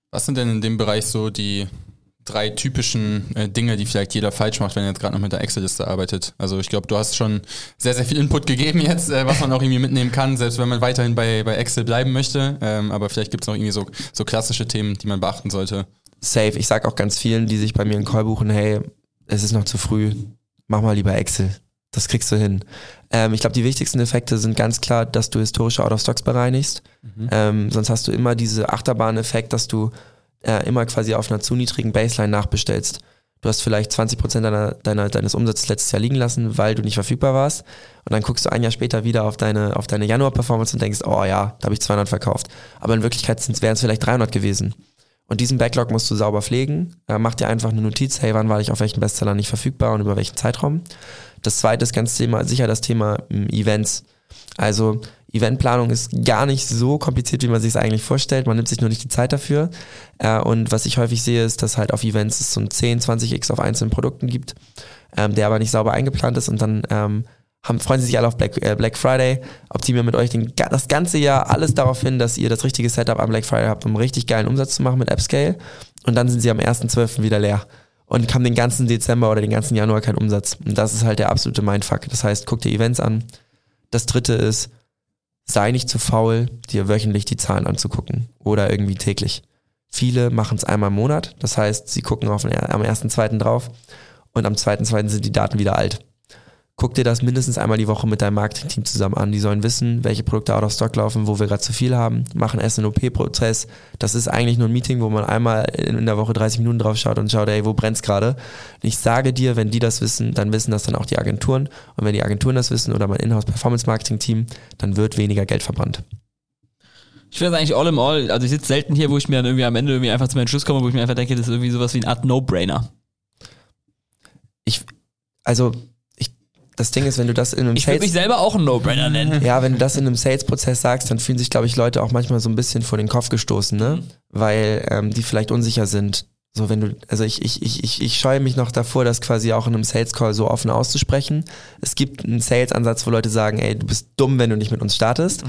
Was sind denn in dem Bereich so die 3 typischen Dinge, die vielleicht jeder falsch macht, wenn er jetzt gerade noch mit der Excel-Liste arbeitet? Also ich glaube, du hast schon sehr, sehr viel Input gegeben jetzt, was man auch irgendwie mitnehmen kann, selbst wenn man weiterhin bei Excel bleiben möchte. Aber vielleicht gibt es noch irgendwie so klassische Themen, die man beachten sollte. Safe. Ich sag auch ganz vielen, die sich bei mir einen Call buchen, hey, es ist noch zu früh, mach mal lieber Excel. Das kriegst du hin. Ich glaube, die wichtigsten Effekte sind ganz klar, dass du historische Out-of-Stocks bereinigst. Sonst hast du immer diese Achterbahn-Effekt, dass du immer quasi auf einer zu niedrigen Baseline nachbestellst. Du hast vielleicht 20% deines Umsatzes letztes Jahr liegen lassen, weil du nicht verfügbar warst. Und dann guckst du ein Jahr später wieder auf deine Januar-Performance und denkst, oh ja, da habe ich 200 verkauft. Aber in Wirklichkeit wären es vielleicht 300 gewesen. Und diesen Backlog musst du sauber pflegen. Mach dir einfach eine Notiz, hey, wann war ich auf welchen Bestseller nicht verfügbar und über welchen Zeitraum. Das zweite ist sicher das Thema Events. Also Eventplanung ist gar nicht so kompliziert, wie man sich es eigentlich vorstellt. Man nimmt sich nur nicht die Zeit dafür. Und was ich häufig sehe, ist, dass halt auf Events es so ein 10, 20x auf einzelnen Produkten gibt, der aber nicht sauber eingeplant ist. Und dann freuen sie sich alle auf Black Friday, optimieren mit euch das ganze Jahr alles darauf hin, dass ihr das richtige Setup am Black Friday habt, um richtig geilen Umsatz zu machen mit AppScale. Und dann sind sie am 1.12. wieder leer und haben den ganzen Dezember oder den ganzen Januar keinen Umsatz. Und das ist halt der absolute Mindfuck. Das heißt, guck dir Events an. Das dritte ist, sei nicht zu faul, dir wöchentlich die Zahlen anzugucken oder irgendwie täglich. Viele machen es einmal im Monat. Das heißt, sie gucken am 1.2. drauf und am 2.2. sind die Daten wieder alt. Guck dir das mindestens einmal die Woche mit deinem Marketing-Team zusammen an. Die sollen wissen, welche Produkte out of stock laufen, wo wir gerade zu viel haben, machen SNOP-Prozess. Das ist eigentlich nur ein Meeting, wo man einmal in der Woche 30 Minuten drauf schaut und schaut, ey, wo brennt's gerade? Ich sage dir, wenn die das wissen, dann wissen das dann auch die Agenturen. Und wenn die Agenturen das wissen oder mein Inhouse-Performance-Marketing-Team, dann wird weniger Geld verbrannt. Ich finde das eigentlich all in all, also ich sitze selten hier, wo ich mir dann irgendwie am Ende irgendwie einfach zu meinem Schluss komme, wo ich mir einfach denke, das ist irgendwie sowas wie eine Art No-Brainer. Das Ding ist, wenn du das in einem Ich würde mich selber auch einen No-Brainer nennen. Ja, wenn du das in einem Sales-Prozess sagst, dann fühlen sich, glaube ich, Leute auch manchmal so ein bisschen vor den Kopf gestoßen, ne? Weil die vielleicht unsicher sind. So, wenn du, also ich scheue mich noch davor, das quasi auch in einem Sales-Call so offen auszusprechen. Es gibt einen Sales-Ansatz, wo Leute sagen, ey, du bist dumm, wenn du nicht mit uns startest.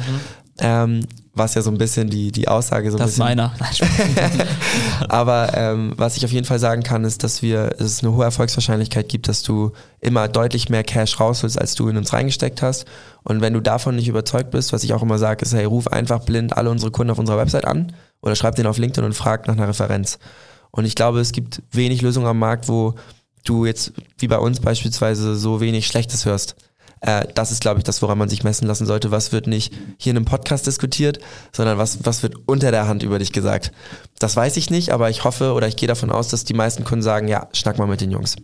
Was ja so ein bisschen die Aussage so ein bisschen... Das ist meiner. Aber was ich auf jeden Fall sagen kann, ist, dass es eine hohe Erfolgswahrscheinlichkeit gibt, dass du immer deutlich mehr Cash rausholst, als du in uns reingesteckt hast. Und wenn du davon nicht überzeugt bist, was ich auch immer sage, ist, hey, ruf einfach blind alle unsere Kunden auf unserer Website an oder schreib denen auf LinkedIn und frag nach einer Referenz. Und ich glaube, es gibt wenig Lösungen am Markt, wo du jetzt, wie bei uns beispielsweise, so wenig Schlechtes hörst. Das ist, glaube ich, das, woran man sich messen lassen sollte. Was wird nicht hier in einem Podcast diskutiert, sondern was wird unter der Hand über dich gesagt. Das weiß ich nicht, aber ich hoffe oder ich gehe davon aus, dass die meisten Kunden sagen, ja, schnack mal mit den Jungs.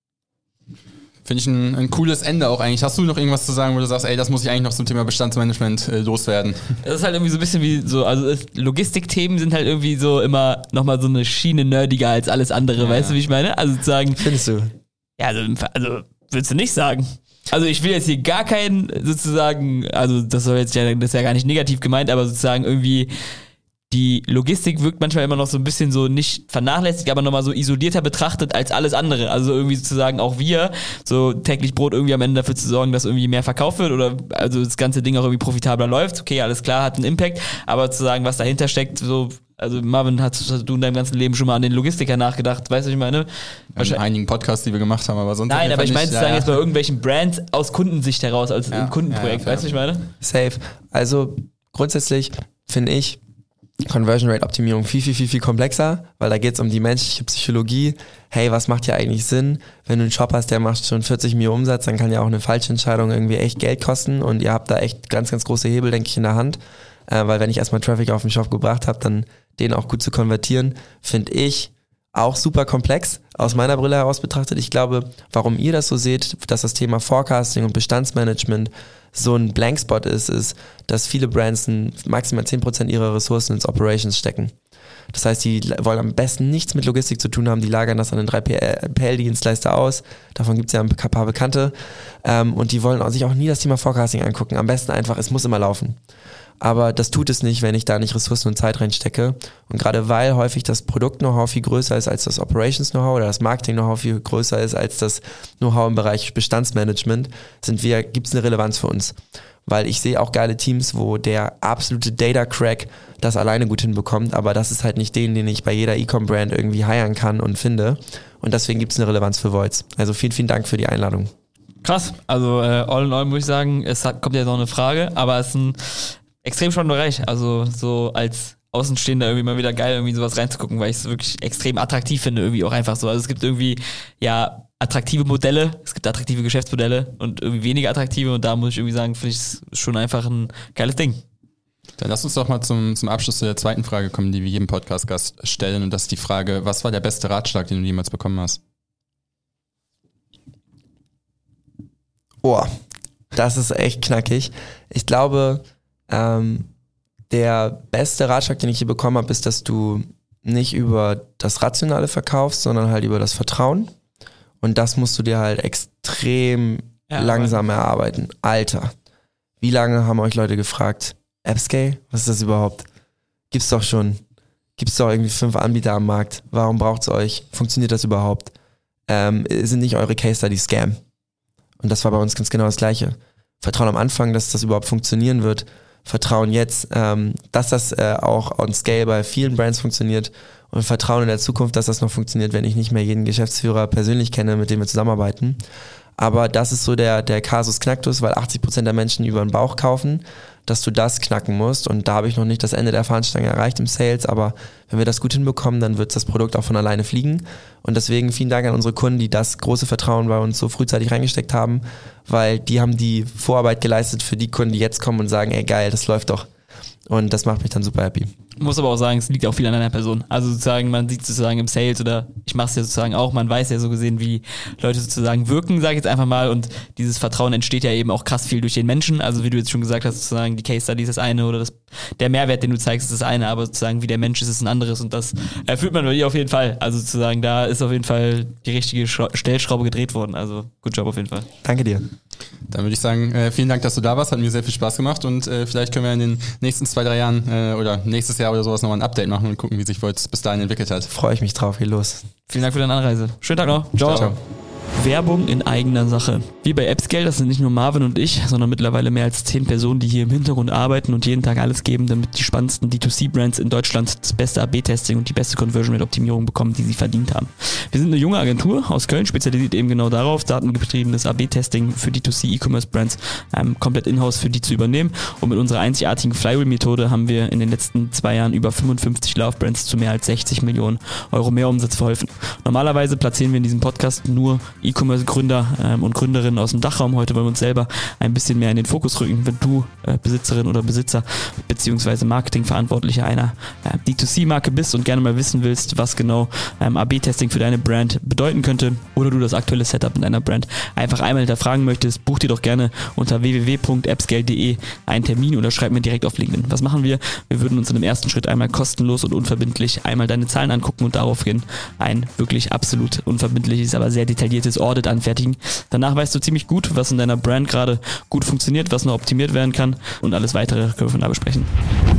Finde ich ein cooles Ende auch eigentlich. Hast du noch irgendwas zu sagen, wo du sagst, ey, das muss ich eigentlich noch zum Thema Bestandsmanagement loswerden? Das ist halt irgendwie so ein bisschen wie so, also Logistikthemen sind halt irgendwie so immer nochmal so eine Schiene nerdiger als alles andere, ja. Weißt du, wie ich meine? Also sozusagen... Findest du? Ja, also würdest du nicht sagen. Also ich will jetzt hier gar keinen sozusagen, also das ist ja gar nicht negativ gemeint, aber sozusagen irgendwie die Logistik wirkt manchmal immer noch so ein bisschen so nicht vernachlässigt, aber nochmal so isolierter betrachtet als alles andere. Also irgendwie sozusagen auch wir, so täglich Brot irgendwie am Ende dafür zu sorgen, dass irgendwie mehr verkauft wird oder also das ganze Ding auch irgendwie profitabler läuft. Okay, alles klar, hat einen Impact, aber zu sagen, was dahinter steckt, so, also Marvin, hast du in deinem ganzen Leben schon mal an den Logistiker nachgedacht, weißt du, was ich meine? In einigen Podcasts, die wir gemacht haben, aber sonst... Nein, aber ich meine sozusagen jetzt bei irgendwelchen Brands aus Kundensicht heraus, als im Kundenprojekt, weißt du, was ich meine? Safe. Also grundsätzlich finde ich Conversion Rate Optimierung viel komplexer, weil da geht es um die menschliche Psychologie. Hey, was macht hier eigentlich Sinn? Wenn du einen Shop hast, der macht schon 40 Millionen Umsatz, dann kann ja auch eine falsche Entscheidung irgendwie echt Geld kosten und ihr habt da echt ganz große Hebel, denke ich, in der Hand. Weil wenn ich erstmal Traffic auf den Shop gebracht habe, dann den auch gut zu konvertieren, finde ich auch super komplex, aus meiner Brille heraus betrachtet. Ich glaube, warum ihr das so seht, dass das Thema Forecasting und Bestandsmanagement so ein Blankspot ist, dass viele Brands maximal 10% ihrer Ressourcen ins Operations stecken. Das heißt, die wollen am besten nichts mit Logistik zu tun haben, die lagern das an den 3PL-Dienstleister aus, davon gibt es ja ein paar Bekannte, und die wollen sich auch nie das Thema Forecasting angucken. Am besten einfach, es muss immer laufen. Aber das tut es nicht, wenn ich da nicht Ressourcen und Zeit reinstecke. Und gerade weil häufig das Produkt-Know-how viel größer ist als das Operations-Know-how oder das Marketing-Know-how viel größer ist als das Know-how im Bereich Bestandsmanagement, gibt es eine Relevanz für uns. weil ich sehe auch geile Teams, wo der absolute Data-Crack das alleine gut hinbekommt, aber das ist halt nicht den ich bei jeder E-Com-Brand irgendwie hiren kann und finde. Und deswegen gibt es eine Relevanz für Voids. Also vielen, vielen Dank für die Einladung. Krass, also all in all muss ich sagen, kommt ja noch eine Frage, aber es ist ein extrem spannender Bereich. Also so als Außenstehender irgendwie mal wieder geil, irgendwie sowas reinzugucken, weil ich es wirklich extrem attraktiv finde, irgendwie auch einfach so. Also es gibt irgendwie, ja, attraktive Modelle, es gibt attraktive Geschäftsmodelle und irgendwie weniger attraktive und da muss ich irgendwie sagen, finde ich es schon einfach ein geiles Ding. Dann lass uns doch mal zum Abschluss zu der zweiten Frage kommen, die wir jedem Podcast-Gast stellen, und das ist die Frage, was war der beste Ratschlag, den du jemals bekommen hast? Boah, das ist echt knackig. Ich glaube, der beste Ratschlag, den ich hier bekommen habe, ist, dass du nicht über das Rationale verkaufst, sondern halt über das Vertrauen. Und das musst du dir halt extrem langsam erarbeiten. Alter, wie lange haben euch Leute gefragt, AppScale, was ist das überhaupt? Gibt's doch schon. Gibt's doch irgendwie 5 Anbieter am Markt. Warum braucht's euch? Funktioniert das überhaupt? Sind nicht eure Case Studies Scam? Und das war bei uns ganz genau das Gleiche. Vertrauen am Anfang, dass das überhaupt funktionieren wird. Vertrauen jetzt, dass das auch on Scale bei vielen Brands funktioniert. Und Vertrauen in der Zukunft, dass das noch funktioniert, wenn ich nicht mehr jeden Geschäftsführer persönlich kenne, mit dem wir zusammenarbeiten. Aber das ist so der Kasus Knacktus, weil 80% der Menschen über den Bauch kaufen, dass du das knacken musst. Und da habe ich noch nicht das Ende der Fahnenstange erreicht im Sales, aber wenn wir das gut hinbekommen, dann wird das Produkt auch von alleine fliegen. Und deswegen vielen Dank an unsere Kunden, die das große Vertrauen bei uns so frühzeitig reingesteckt haben, weil die haben die Vorarbeit geleistet für die Kunden, die jetzt kommen und sagen, ey geil, das läuft doch. Und das macht mich dann super happy. Muss aber auch sagen, es liegt auch viel an einer Person. Also sozusagen, man sieht sozusagen im Sales oder ich mache es ja sozusagen auch, man weiß ja so gesehen, wie Leute sozusagen wirken, sage ich jetzt einfach mal. Und dieses Vertrauen entsteht ja eben auch krass viel durch den Menschen. Also wie du jetzt schon gesagt hast, sozusagen die Case Study ist das eine oder der Mehrwert, den du zeigst, ist das eine, aber sozusagen wie der Mensch ist ein anderes und das erfüllt man bei dir auf jeden Fall. Also sozusagen, da ist auf jeden Fall die richtige Stellschraube gedreht worden. Also good job auf jeden Fall. Danke dir. Dann würde ich sagen, vielen Dank, dass du da warst, hat mir sehr viel Spaß gemacht und vielleicht können wir in den nächsten 2-3 Jahren oder nächstes Jahr oder sowas nochmal ein Update machen und gucken, wie sich Voids bis dahin entwickelt hat. Freue ich mich drauf, geht los. Vielen Dank für deine Anreise. Schönen Tag noch. Ciao. Ciao. Werbung in eigener Sache. Wie bei AppScale, das sind nicht nur Marvin und ich, sondern mittlerweile mehr als 10 Personen, die hier im Hintergrund arbeiten und jeden Tag alles geben, damit die spannendsten D2C-Brands in Deutschland das beste AB-Testing und die beste Conversion-Rate-Optimierung bekommen, die sie verdient haben. Wir sind eine junge Agentur aus Köln, spezialisiert eben genau darauf, datengetriebenes AB-Testing für D2C-E-Commerce-Brands komplett in-house für die zu übernehmen. Und mit unserer einzigartigen Flywheel-Methode haben wir in den letzten 2 Jahren über 55 Love-Brands zu mehr als 60 Millionen Euro mehr Umsatz verholfen. Normalerweise platzieren wir in diesem Podcast nur E-Commerce-Gründer und Gründerinnen aus dem Dachraum. Heute wollen wir uns selber ein bisschen mehr in den Fokus rücken. Wenn du Besitzerin oder Besitzer beziehungsweise Marketingverantwortlicher einer D2C-Marke bist und gerne mal wissen willst, was genau AB-Testing für deine Brand bedeuten könnte oder du das aktuelle Setup in deiner Brand einfach einmal hinterfragen möchtest, buch dir doch gerne unter www.appscale.de einen Termin oder schreib mir direkt auf LinkedIn. Was machen wir? Wir würden uns in dem ersten Schritt einmal kostenlos und unverbindlich einmal deine Zahlen angucken und daraufhin ein wirklich absolut unverbindliches, aber sehr detailliertes Audit anfertigen. Danach weißt du ziemlich gut, was in deiner Brand gerade gut funktioniert, was noch optimiert werden kann und alles weitere können wir von da besprechen.